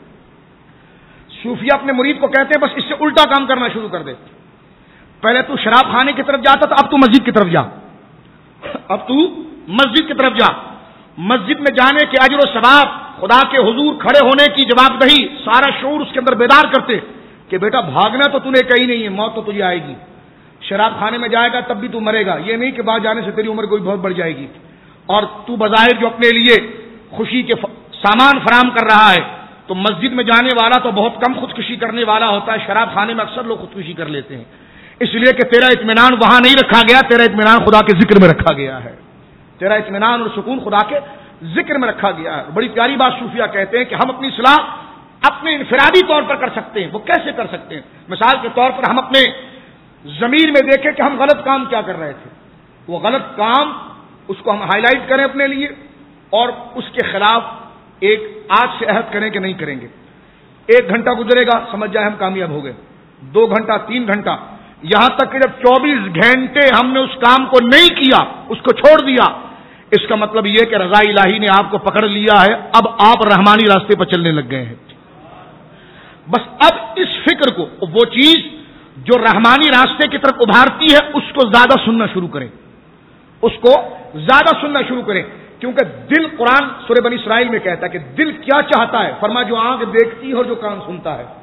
S1: صوفیہ اپنے مرید کو کہتے ہیں بس اس سے الٹا کام کرنا شروع کر دے. پہلے تو شراب خانے کی طرف جاتا تھا، اب تو مسجد کی طرف جا، اب تو مسجد کی طرف جا. مسجد میں جانے کے اجر و ثواب، خدا کے حضور کھڑے ہونے کی جواب دہی، سارا شعور اس کے اندر بیدار کرتے کہ بیٹا بھاگنا تو تُو نے کہیں نہیں ہے، موت تو تجھے آئے گی. شراب کھانے میں جائے گا تب بھی تو مرے گا، یہ نہیں کہ بعد جانے سے تیری عمر کوئی بہت بڑھ جائے گی، اور تو بظاہر جو اپنے لیے خوشی کے سامان فراہم کر رہا ہے، تو مسجد میں جانے والا تو بہت کم خودکشی کرنے والا ہوتا ہے، شراب کھانے میں اکثر لوگ خودکشی کر لیتے ہیں، اس لیے کہ تیرا اطمینان وہاں نہیں رکھا گیا، تیرا اطمینان خدا کے ذکر میں رکھا گیا ہے، تیرا اطمینان اور سکون خدا کے ذکر میں رکھا گیا ہے۔ بڑی پیاری بات صوفیہ کہتے ہیں کہ ہم اپنی اصلاح اپنے انفرادی طور پر کر سکتے ہیں۔ وہ کیسے کر سکتے ہیں؟ مثال کے طور پر ہم اپنے ضمیر میں دیکھیں کہ ہم غلط کام کیا کر رہے تھے، وہ غلط کام اس کو ہم ہائی لائٹ کریں اپنے لیے، اور اس کے خلاف ایک آج سے عہد کریں کہ نہیں کریں گے۔ 1 گھنٹہ گزرے گا، سمجھ جائے ہم کامیاب ہو گئے، 2 گھنٹہ، 3 گھنٹہ، یہاں تک کہ جب 24 گھنٹے ہم نے اس کام کو نہیں کیا، اس کو چھوڑ دیا، اس کا مطلب یہ کہ رضا الہی نے آپ کو پکڑ لیا ہے، اب آپ رحمانی راستے پر چلنے لگ گئے ہیں۔ بس اب اس فکر کو، وہ چیز جو رحمانی راستے کی طرف ابھارتی ہے، اس کو زیادہ سننا شروع کریں، اس کو زیادہ سننا شروع کریں، کیونکہ دل، قرآن سورہ بنی اسرائیل میں کہتا ہے کہ دل کیا چاہتا ہے، فرما جو آنکھ دیکھتی ہے اور جو کان سنتا ہے۔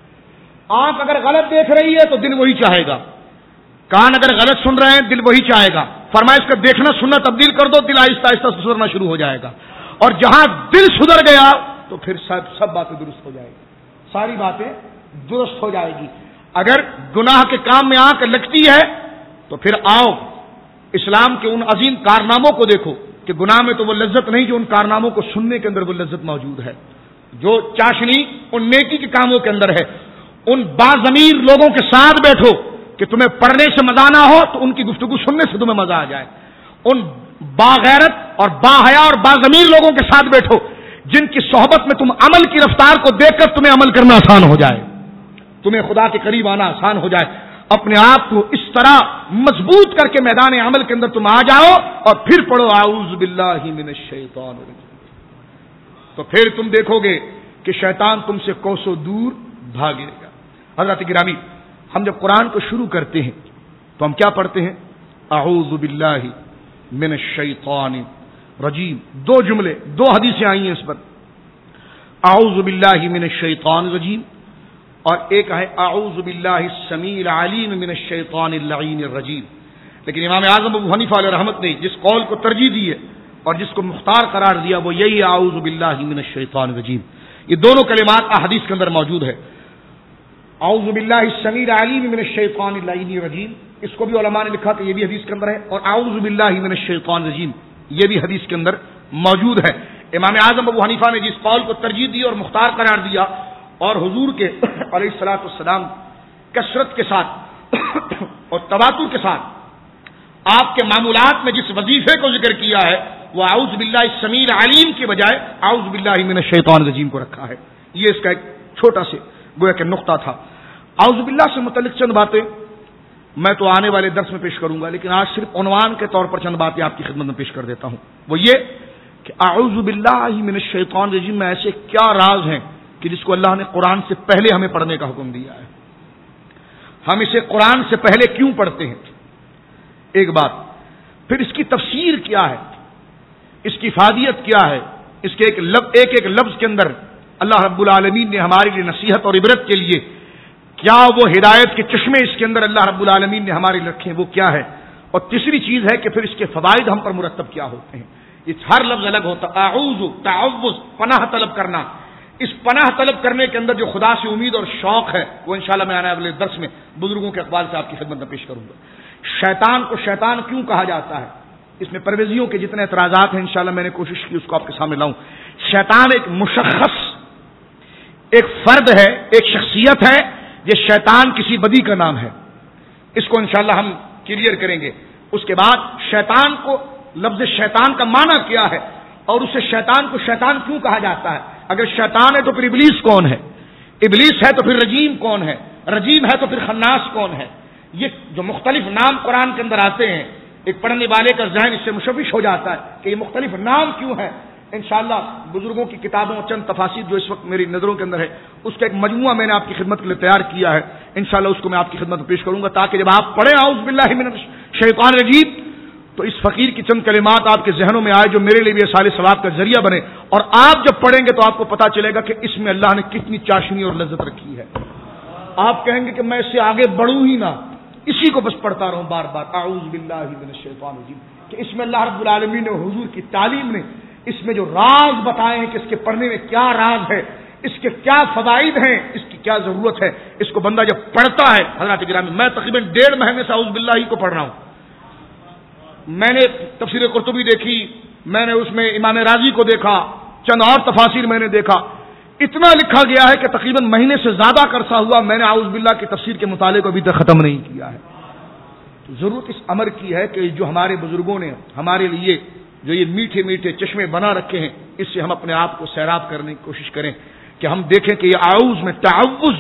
S1: آنکھ اگر غلط دیکھ رہی ہے تو دل وہی چاہے گا، کان اگر غلط سن رہے ہیں دل وہی چاہے گا، فرمایا اس کا دیکھنا سننا تبدیل کر دو، دل آہستہ آہستہ سدھرنا شروع ہو جائے گا، اور جہاں دل سدھر گیا تو پھر سب باتیں درست ہو جائے گی، ساری باتیں درست ہو جائے گی۔ اگر گناہ کے کام میں آنکھ لگتی ہے تو پھر آؤ اسلام کے ان عظیم کارناموں کو دیکھو کہ گناہ میں تو وہ لذت نہیں جو ان کارناموں کو سننے کے اندر وہ لذت موجود ہے، جو چاشنی ان نیکی کے کاموں کے اندر ہے۔ ان باضمیر لوگوں کے ساتھ بیٹھو کہ تمہیں پڑھنے سے مزہ نہ ہو تو ان کی گفتگو سننے سے تمہیں مزہ آ جائے، ان باغیرت اور باحیا اور باضمیر لوگوں کے ساتھ بیٹھو جن کی صحبت میں تم عمل کی رفتار کو دیکھ کر تمہیں عمل کرنا آسان ہو جائے، تمہیں خدا کے قریب آنا آسان ہو جائے، اپنے آپ کو اس طرح مضبوط کر کے میدان عمل کے اندر تم آ جاؤ اور پھر پڑھو اعوذ باللہ من الشیطان الرجیم، تو پھر تم دیکھو گے کہ شیطان تم سے کوسوں دور بھاگے گا۔ حضرات گرامی، ہم جب قرآن کو شروع کرتے ہیں تو ہم کیا پڑھتے ہیں؟ اعوذ باللہ من الشیطان الرجیم، 2 جملے، 2 حدیثیں آئی ہیں اس پر، اعوذ باللہ من الشیطان الرجیم، اور ایک ہے اعوذ باللہ السمیع العلیم من الشیطان اللعین الرجیم۔ لیکن امام اعظم ابو حنیفہ علیہ رحمت نے جس قول کو ترجیح دی ہے اور جس کو مختار قرار دیا وہ یہی ہے اعوذ باللہ من الشیطان الرجیم۔ یہ دونوں کلمات احادیث کے اندر موجود ہے، اعوذ باللہ السمیع العلیم من الشیطان اللعین الرجیم، اس کو بھی علماء نے لکھا کہ یہ بھی حدیث کے اندر ہے، اور اعوذ باللہ من الشیطان الرجیم یہ بھی حدیث کے اندر موجود ہے۔ امام اعظم ابو حنیفہ نے جس قول کو ترجیح دی اور مختار قرار دیا، اور حضور کے علیہ الصلوۃ والسلام کثرت کے ساتھ اور تواتر کے ساتھ آپ کے معمولات میں جس وظیفے کو ذکر کیا ہے وہ اعوذ باللہ السمیع العلیم کے بجائے اعوذ باللہ من الشیطان الرجیم کو رکھا ہے۔ یہ اس کا ایک چھوٹا سے گویا کہ نقطہ تھا۔ اعوذ باللہ سے متعلق چند باتیں میں تو آنے والے درس میں پیش کروں گا، لیکن آج صرف عنوان کے طور پر چند باتیں آپ کی خدمت میں پیش کر دیتا ہوں۔ وہ یہ کہ اعوذ باللہ من الشیطان الرجیم میں ایسے کیا راز ہیں کہ جس کو اللہ نے قرآن سے پہلے ہمیں پڑھنے کا حکم دیا ہے، ہم اسے قرآن سے پہلے کیوں پڑھتے ہیں، ایک بات، پھر اس کی تفسیر کیا ہے، اس کی افادیت کیا ہے، اس کے ایک لفظ کے اندر اللہ رب العالمین نے ہمارے لیے نصیحت اور عبرت کے لیے کیا وہ ہدایت کے چشمے اس کے اندر اللہ رب العالمین نے ہمارے لیے رکھے ہیں وہ کیا ہے، اور تیسری چیز ہے کہ پھر اس کے فوائد ہم پر مرتب کیا ہوتے ہیں۔ یہ ہر لفظ الگ ہوتا، اعوذ تعوذ پناہ طلب کرنا، اس پناہ طلب کرنے کے اندر جو خدا سے امید اور شوق ہے وہ انشاءاللہ میں آنے والے درس میں بزرگوں کے اقوال سے آپ کی خدمت میں پیش کروں گا۔ شیطان کو شیطان کیوں کہا جاتا ہے، اس میں پرویزیوں کے جتنے اعتراضات ہیں انشاءاللہ میں نے کوشش کی اس کو آپ کے سامنے لاؤں۔ شیطان ایک مشخص ایک فرد ہے، ایک شخصیت ہے، یہ شیطان کسی بدی کا نام ہے، اس کو انشاءاللہ ہم کلیئر کریں گے۔ اس کے بعد شیطان کو، لفظ شیطان کا معنی کیا ہے اور اسے شیطان کو شیطان کیوں کہا جاتا ہے، اگر شیطان ہے تو پھر ابلیس کون ہے، ابلیس ہے تو پھر رجیم کون ہے، رجیم ہے تو پھر خناس کون ہے۔ یہ جو مختلف نام قرآن کے اندر آتے ہیں، ایک پڑھنے والے کا ذہن اس سے مشوش ہو جاتا ہے کہ یہ مختلف نام کیوں ہے۔ انشاءاللہ بزرگوں کی کتابوں چند تفاسیر جو اس وقت میری نظروں کے اندر ہے اس کا ایک مجموعہ میں نے آپ کی خدمت کے لیے تیار کیا ہے، انشاءاللہ اس کو میں آپ کی خدمت میں پیش کروں گا تاکہ جب آپ پڑھیں اعوذ باللہ من الشیطان الرجیم تو اس فقیر کی چند کلمات آپ کے ذہنوں میں آئے جو میرے لیے بھی اصال ثواب کا ذریعہ بنے، اور آپ جب پڑھیں گے تو آپ کو پتا چلے گا کہ اس میں اللہ نے کتنی چاشنی اور لذت رکھی ہے۔ آپ کہیں گے کہ میں اس سے آگے بڑھوں ہی نہ، اسی کو بس پڑھتا رہوں بار بار، اعوذ باللہ من الشیطان الرجیم، کہ اس میں اللہ رب العالمین نے، حضور کی تعلیم نے اس میں جو راز بتائے ہیں کہ اس کے پڑھنے میں کیا راز ہے، اس کے کیا فوائد ہیں، اس کی کیا ضرورت ہے، اس کو بندہ جب پڑھتا ہے حضرات گرامی، میں تقریباً 1.5 مہینے سے اعوذ باللہ ہی کو پڑھ رہا ہوں. میں نے تفسیر قرطبی دیکھی، میں نے اس میں امام راضی کو دیکھا، چند اور تفاسیر میں نے دیکھا، اتنا لکھا گیا ہے کہ تقریباً مہینے سے زیادہ کا عرصہ ہوا میں نے اعوذ باللہ کی تفسیر کے مطالعے کو ابھی تک ختم نہیں کیا ہے. تو ضرورت اس امر کی ہے کہ جو ہمارے بزرگوں نے ہمارے لیے جو یہ میٹھے میٹھے چشمے بنا رکھے ہیں، اس سے ہم اپنے آپ کو سیراب کرنے کی کوشش کریں کہ ہم دیکھیں کہ یہ اعوذ میں تعوذ،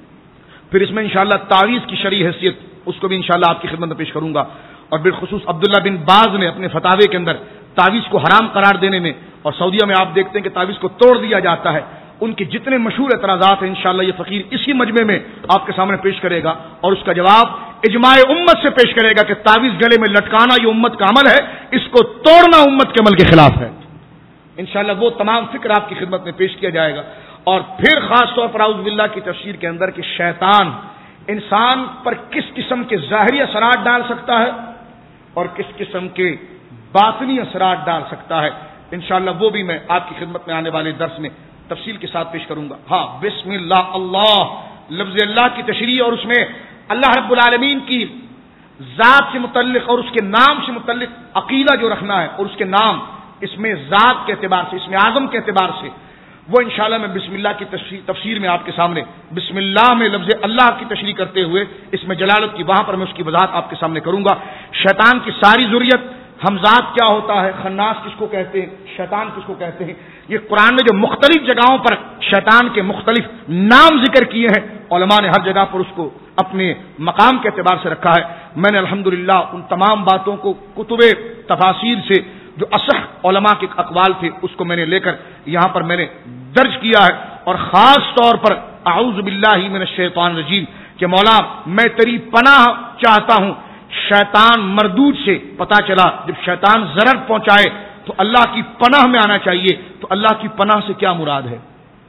S1: پھر اس میں انشاءاللہ تعویذ کی شرعی حیثیت، اس کو بھی انشاءاللہ آپ کی خدمت میں پیش کروں گا. اور بالخصوص عبداللہ بن باز نے اپنے فتاوے کے اندر تعویذ کو حرام قرار دینے میں، اور سعودیہ میں آپ دیکھتے ہیں کہ تعویذ کو توڑ دیا جاتا ہے، ان کے جتنے مشہور اعتراضات ہیں انشاءاللہ یہ فقیر اسی مجمع میں آپ کے سامنے پیش کرے گا، اور اس کا جواب اجماع امت سے پیش کرے گا کہ تعویذ گلے میں لٹکانا یہ امت کا عمل ہے، اس کو توڑنا امت کے عمل کے خلاف ہے. انشاءاللہ وہ تمام فکر آپ کی خدمت میں پیش کیا جائے گا. اور پھر خاص طور پر اعوذ باللہ کی تفسیر کے اندر کہ شیطان انسان پر کس قسم کے ظاہری اثرات ڈال سکتا ہے اور کس قسم کے باطنی اثرات ڈال سکتا ہے، انشاءاللہ وہ بھی میں آپ کی خدمت میں آنے والے درس میں تفصیل کے ساتھ پیش کروں گا. ہاں، بسم اللہ، اللہ لفظ اللہ کی تشریح اور اس میں اللہ رب العالمین کی ذات سے متعلق اور اس کے نام سے متعلق عقیدہ جو رکھنا ہے، اور اس کے نام اس میں ذات کے اعتبار سے، اس میں اعظم کے اعتبار سے، وہ انشاءاللہ میں بسم اللہ کی تفسیر میں آپ کے سامنے بسم اللہ میں لفظ اللہ کی تشریح کرتے ہوئے اس میں جلالت کی وہاں پر میں اس کی وضاحت آپ کے سامنے کروں گا. شیطان کی ساری ذریت، حمزات کیا ہوتا ہے، خناس کس کو کہتے ہیں، شیطان کس کو کہتے ہیں، یہ قرآن میں جو مختلف جگہوں پر شیطان کے مختلف نام ذکر کیے ہیں، علماء نے ہر جگہ پر اس کو اپنے مقام کے اعتبار سے رکھا ہے. میں نے الحمدللہ ان تمام باتوں کو کتب تفاسیر سے جو اصح علماء کے اقوال تھے اس کو میں نے لے کر یہاں پر میں نے درج کیا ہے. اور خاص طور پر اعوذ باللہ من الشیطان الرجیم کہ مولا میں تیری پناہ چاہتا ہوں شیطان مردود سے. پتا چلا جب شیطان ضرر پہنچائے تو اللہ کی پناہ میں آنا چاہیے. تو اللہ کی پناہ سے کیا مراد ہے،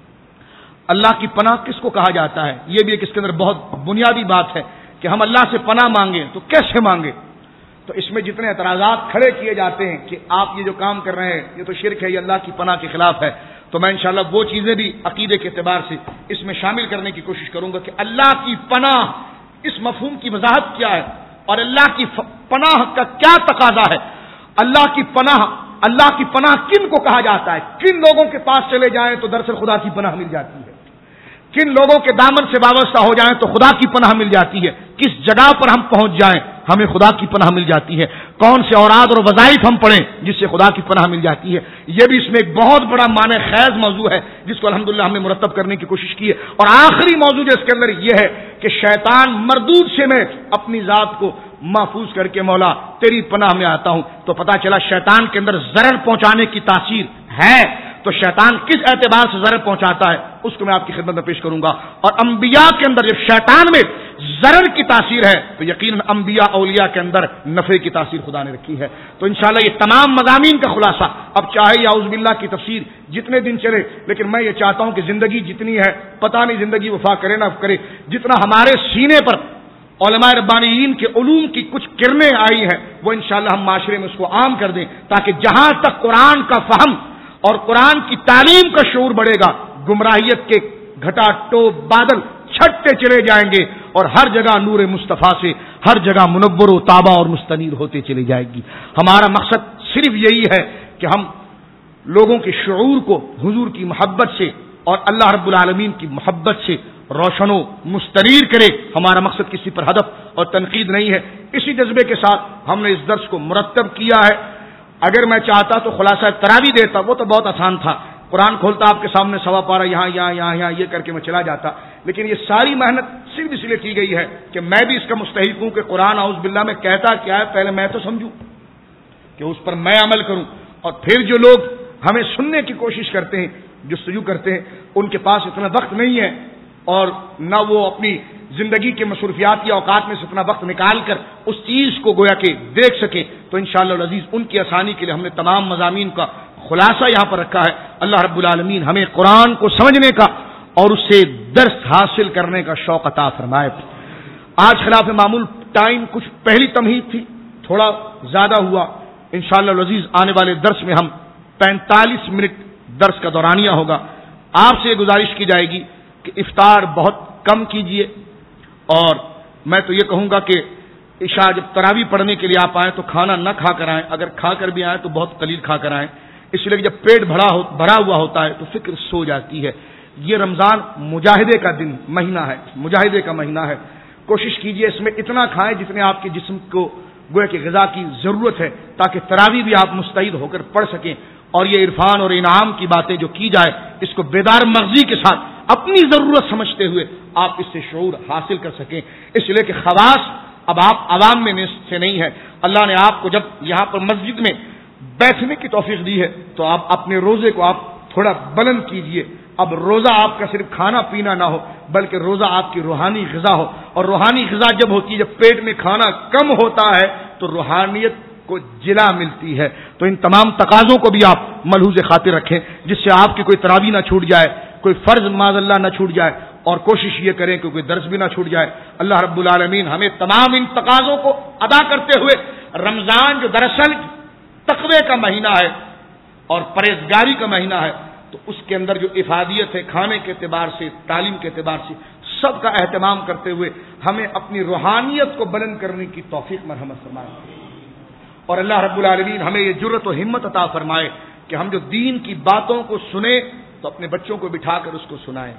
S1: اللہ کی پناہ کس کو کہا جاتا ہے، یہ بھی ایک اس کے اندر بہت بنیادی بات ہے کہ ہم اللہ سے پناہ مانگیں تو کیسے مانگیں. تو اس میں جتنے اعتراضات کھڑے کیے جاتے ہیں کہ آپ یہ جو کام کر رہے ہیں یہ تو شرک ہے، یہ اللہ کی پناہ کے خلاف ہے، تو میں انشاءاللہ وہ چیزیں بھی عقیدے کے اعتبار سے اس میں شامل کرنے کی کوشش کروں گا کہ اللہ کی پناہ اس مفہوم کی وضاحت کیا ہے اور اللہ کی پناہ کا کیا تقاضا ہے. اللہ کی پناہ کن کو کہا جاتا ہے، کن لوگوں کے پاس چلے جائیں تو دراصل خدا کی پناہ مل جاتی ہے، کن لوگوں کے دامن سے وابستہ ہو جائیں تو خدا کی پناہ مل جاتی ہے، کس جگہ پر ہم پہنچ جائیں ہمیں خدا کی پناہ مل جاتی ہے، کون سے اوراد اور وظائف ہم پڑھیں جس سے خدا کی پناہ مل جاتی ہے. یہ بھی اس میں ایک بہت بڑا معنی خیز موضوع ہے جس کو الحمدللہ ہم نے مرتب کرنے کی کوشش کی ہے. اور آخری موضوع جو اس کے اندر یہ ہے کہ شیطان مردود سے میں اپنی ذات کو محفوظ کر کے مولا تیری پناہ میں آتا ہوں. تو پتا چلا شیطان کے اندر ضرر پہنچانے کی تاثیر ہے، تو شیطان کس اعتبار سے ضرر پہنچاتا ہے اس کو میں آپ کی خدمت میں پیش کروں گا. اور انبیاء کے اندر جب شیطان میں ضرر کی تاثیر ہے تو یقیناً انبیاء اولیاء کے اندر نفع کی تاثیر خدا نے رکھی ہے. تو انشاءاللہ یہ تمام مضامین کا خلاصہ، اب چاہے اعوذ باللہ کی تفسیر جتنے دن چلے، لیکن میں یہ چاہتا ہوں کہ زندگی جتنی ہے پتہ نہیں زندگی وفا کرے نہ کرے، جتنا ہمارے سینے پر علماء ربانیین کے علوم کی کچھ کرنیں آئی ہیں وہ انشاءاللہ ہم معاشرے میں اس کو عام کر دیں، تاکہ جہاں تک قرآن کا فہم اور قرآن کی تعلیم کا شعور بڑھے گا گمراہیت کے گھٹا ٹوپ بادل چھٹتے چلے جائیں گے اور ہر جگہ نور مصطفیٰ سے ہر جگہ منور و تابہ اور مستنیر ہوتے چلی جائے گی. ہمارا مقصد صرف یہی ہے کہ ہم لوگوں کے شعور کو حضور کی محبت سے اور اللہ رب العالمین کی محبت سے روشن و مستنیر کرے. ہمارا مقصد کسی پر ہدف اور تنقید نہیں ہے. اسی جذبے کے ساتھ ہم نے اس درس کو مرتب کیا ہے. اگر میں چاہتا تو خلاصہ تراوی دیتا، وہ تو بہت آسان تھا، قرآن کھولتا آپ کے سامنے سوا پارا یہاں یہ کر کے میں چلا جاتا. لیکن یہ ساری محنت صرف اس لیے کی گئی ہے کہ میں بھی اس کا مستحق ہوں کہ قرآن اعوذ باللہ میں کہتا کیا ہے پہلے میں تو سمجھوں کہ اس پر میں عمل کروں، اور پھر جو لوگ ہمیں سننے کی کوشش کرتے ہیں، جستجو کرتے ہیں، ان کے پاس اتنا وقت نہیں ہے اور نہ وہ اپنی زندگی کے مصروفیات یا اوقات میں سے اپنا وقت نکال کر اس چیز کو گویا کہ دیکھ سکے. تو انشاءاللہ العزیز ان کی آسانی کے لیے ہم نے تمام مضامین کا خلاصہ یہاں پر رکھا ہے. اللہ رب العالمین ہمیں قرآن کو سمجھنے کا اور اس سے درس حاصل کرنے کا شوق عطا فرمائے. آج خلاف معمول ٹائم کچھ پہلی تمہید تھی، تھوڑا زیادہ ہوا. انشاءاللہ العزیز آنے والے درس میں ہم 45 منٹ درس کا دورانیہ ہوگا. آپ سے یہ گزارش کی جائے گی کہ افطار بہت کم کیجئے، اور میں تو یہ کہوں گا کہ عشاء جب تراویح پڑھنے کے لیے آپ آئیں تو کھانا نہ کھا کر آئیں، اگر کھا کر بھی آئیں تو بہت قلیل کھا کر آئیں، اس لیے کہ جب پیٹ بھرا ہوا ہوتا ہے تو فکر سو جاتی ہے. یہ رمضان مجاہدے کا مہینہ ہے، مجاہدے کا مہینہ ہے. کوشش کیجئے اس میں اتنا کھائیں جتنے آپ کے جسم کو گویا کہ غذا کی ضرورت ہے، تاکہ تراویح بھی آپ مستعد ہو کر پڑھ سکیں. اور یہ عرفان اور انعام کی باتیں جو کی جائے، اس کو بیدار مغزی کے ساتھ اپنی ضرورت سمجھتے ہوئے آپ اس سے شعور حاصل کر سکیں. اس لیے کہ خواص اب آپ عوام میں سے نہیں ہے. اللہ نے آپ کو جب یہاں پر مسجد میں بیٹھنے کی توفیق دی ہے تو آپ اپنے روزے کو آپ تھوڑا بلند کیجئے. اب روزہ آپ کا صرف کھانا پینا نہ ہو، بلکہ روزہ آپ کی روحانی غذا ہو. اور روحانی غذا جب ہوتی ہے، جب پیٹ میں کھانا کم ہوتا ہے تو روحانیت کو جلا ملتی ہے. تو ان تمام تقاضوں کو بھی آپ ملحوظ خاطر رکھیں، جس سے آپ کی کوئی تراویح نہ چھوٹ جائے، کوئی فرض معاذ اللہ نہ چھوٹ جائے، اور کوشش یہ کریں کہ کوئی درس بھی نہ چھوٹ جائے. اللہ رب العالمین ہمیں تمام ان تقاضوں کو ادا کرتے ہوئے رمضان جو دراصل تقوی کا مہینہ ہے اور پرہیزگاری کا مہینہ ہے، تو اس کے اندر جو افادیت ہے کھانے کے اعتبار سے، تعلیم کے اعتبار سے، سب کا اہتمام کرتے ہوئے ہمیں اپنی روحانیت کو بلند کرنے کی توفیق مرحمت فرمائے. اور اللہ رب العالمین ہمیں یہ جرأت و ہمت عطا فرمائے کہ ہم جو دین کی باتوں کو سنیں تو اپنے بچوں کو بٹھا کر اس کو سنائیں،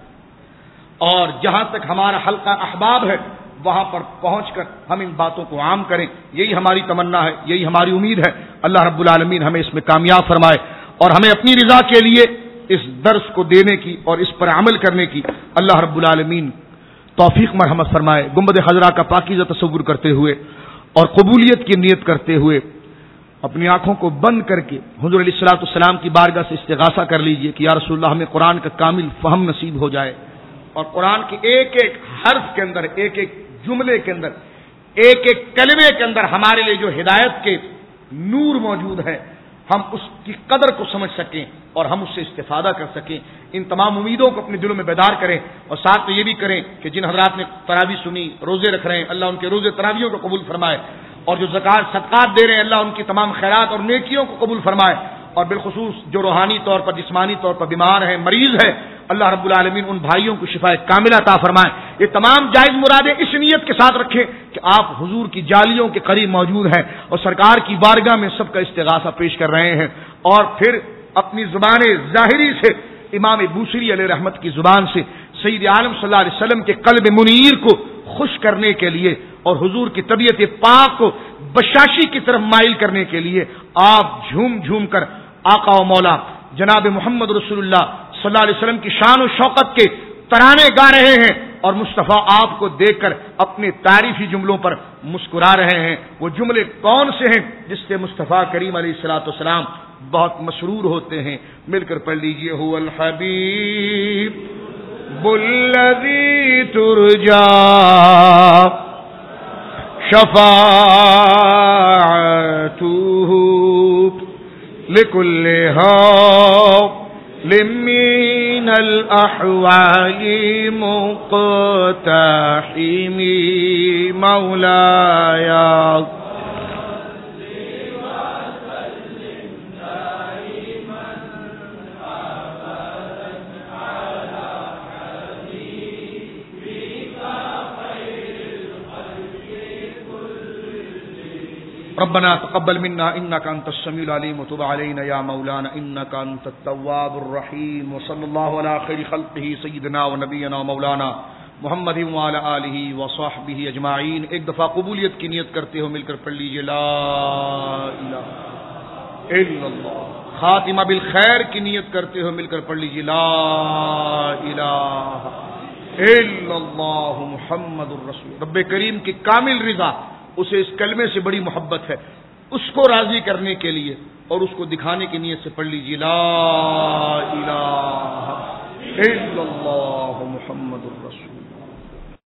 S1: اور جہاں تک ہمارا حلقہ احباب ہے وہاں پر پہنچ کر ہم ان باتوں کو عام کریں. یہی ہماری تمنا ہے، یہی ہماری امید ہے. اللہ رب العالمین ہمیں اس میں کامیاب فرمائے، اور ہمیں اپنی رضا کے لیے اس درس کو دینے کی اور اس پر عمل کرنے کی اللہ رب العالمین توفیق مرحمت فرمائے. گنبد خضرا کا پاکیزہ تصور کرتے ہوئے اور قبولیت کی نیت کرتے ہوئے اپنی آنکھوں کو بند کر کے حضور علیہ الصلوۃ والسلام کی بارگاہ سے استغاثہ کر لیجئے کہ یا رسول اللہ ہمیں قرآن کا کامل فہم نصیب ہو جائے، اور قرآن کے ایک ایک حرف کے اندر، ایک ایک جملے کے اندر، ایک ایک کلمے کے اندر ہمارے لیے جو ہدایت کے نور موجود ہے، ہم اس کی قدر کو سمجھ سکیں اور ہم اس سے استفادہ کر سکیں. ان تمام امیدوں کو اپنے دلوں میں بیدار کریں، اور ساتھ میں یہ بھی کریں کہ جن حضرات نے تراویح سنی، روزے رکھ رہے ہیں، اللہ ان کے روزے تراویحوں کو قبول فرمائے، اور جو زکات صدقات دے رہے ہیں اللہ ان کی تمام خیرات اور نیکیوں کو قبول فرمائے. اور بالخصوص جو روحانی طور پر، جسمانی طور پر بیمار ہیں، مریض ہیں، اللہ رب العالمین ان بھائیوں کو شفا کاملہ عطا فرمائے. یہ تمام جائز مرادیں اس نیت کے ساتھ رکھیں کہ آپ حضور کی جالیوں کے قریب موجود ہیں اور سرکار کی بارگاہ میں سب کا استغاثہ پیش کر رہے ہیں، اور پھر اپنی زبان ظاہری سے امام بوصیری علیہ رحمت کی زبان سے سید عالم صلی اللہ علیہ وسلم کے قلب منیر کو خوش کرنے کے لیے اور حضور کی طبیعت پاک کو بشاشی کی طرف مائل کرنے کے لیے آپ جھوم جھوم کر آقا و مولا جناب محمد رسول اللہ صلی اللہ علیہ وسلم کی شان و شوقت کے ترانے گا رہے ہیں، اور مصطفیٰ آپ کو دیکھ کر اپنے تعریفی جملوں پر مسکرا رہے ہیں. وہ جملے کون سے ہیں جس سے مصطفیٰ کریم علیہ الصلوۃ والسلام بہت مسرور ہوتے ہیں؟ مل کر پڑھ لیجئے. هو الحبیب الذی ترجا شفاعته لكل حال من الأحوال مقتحم مولاي ربنا تقبل منا انك انت السميع العليم وتب علينا يا مولانا انك انت التواب الرحيم وصلى الله على خير خلقه سيدنا ونبينا ومولانا محمد وعلى اله وصحبه اجمعين. ایک دفعہ قبولیت کی نیت کرتے ہو مل کر پڑھ لیجئے لا الہ الا اللہ. خاتمہ بالخیر کی نیت کرتے ہو مل کر پڑھ لیجئے لا الہ الا اللہ محمد الرسول. رب کریم کی کامل رضا، اسے اس کلمے سے بڑی محبت ہے، اس کو راضی کرنے کے لیے اور اس کو دکھانے کی نیت سے پڑھ لیجیے لا الہ الا اللہ محمد الرسول.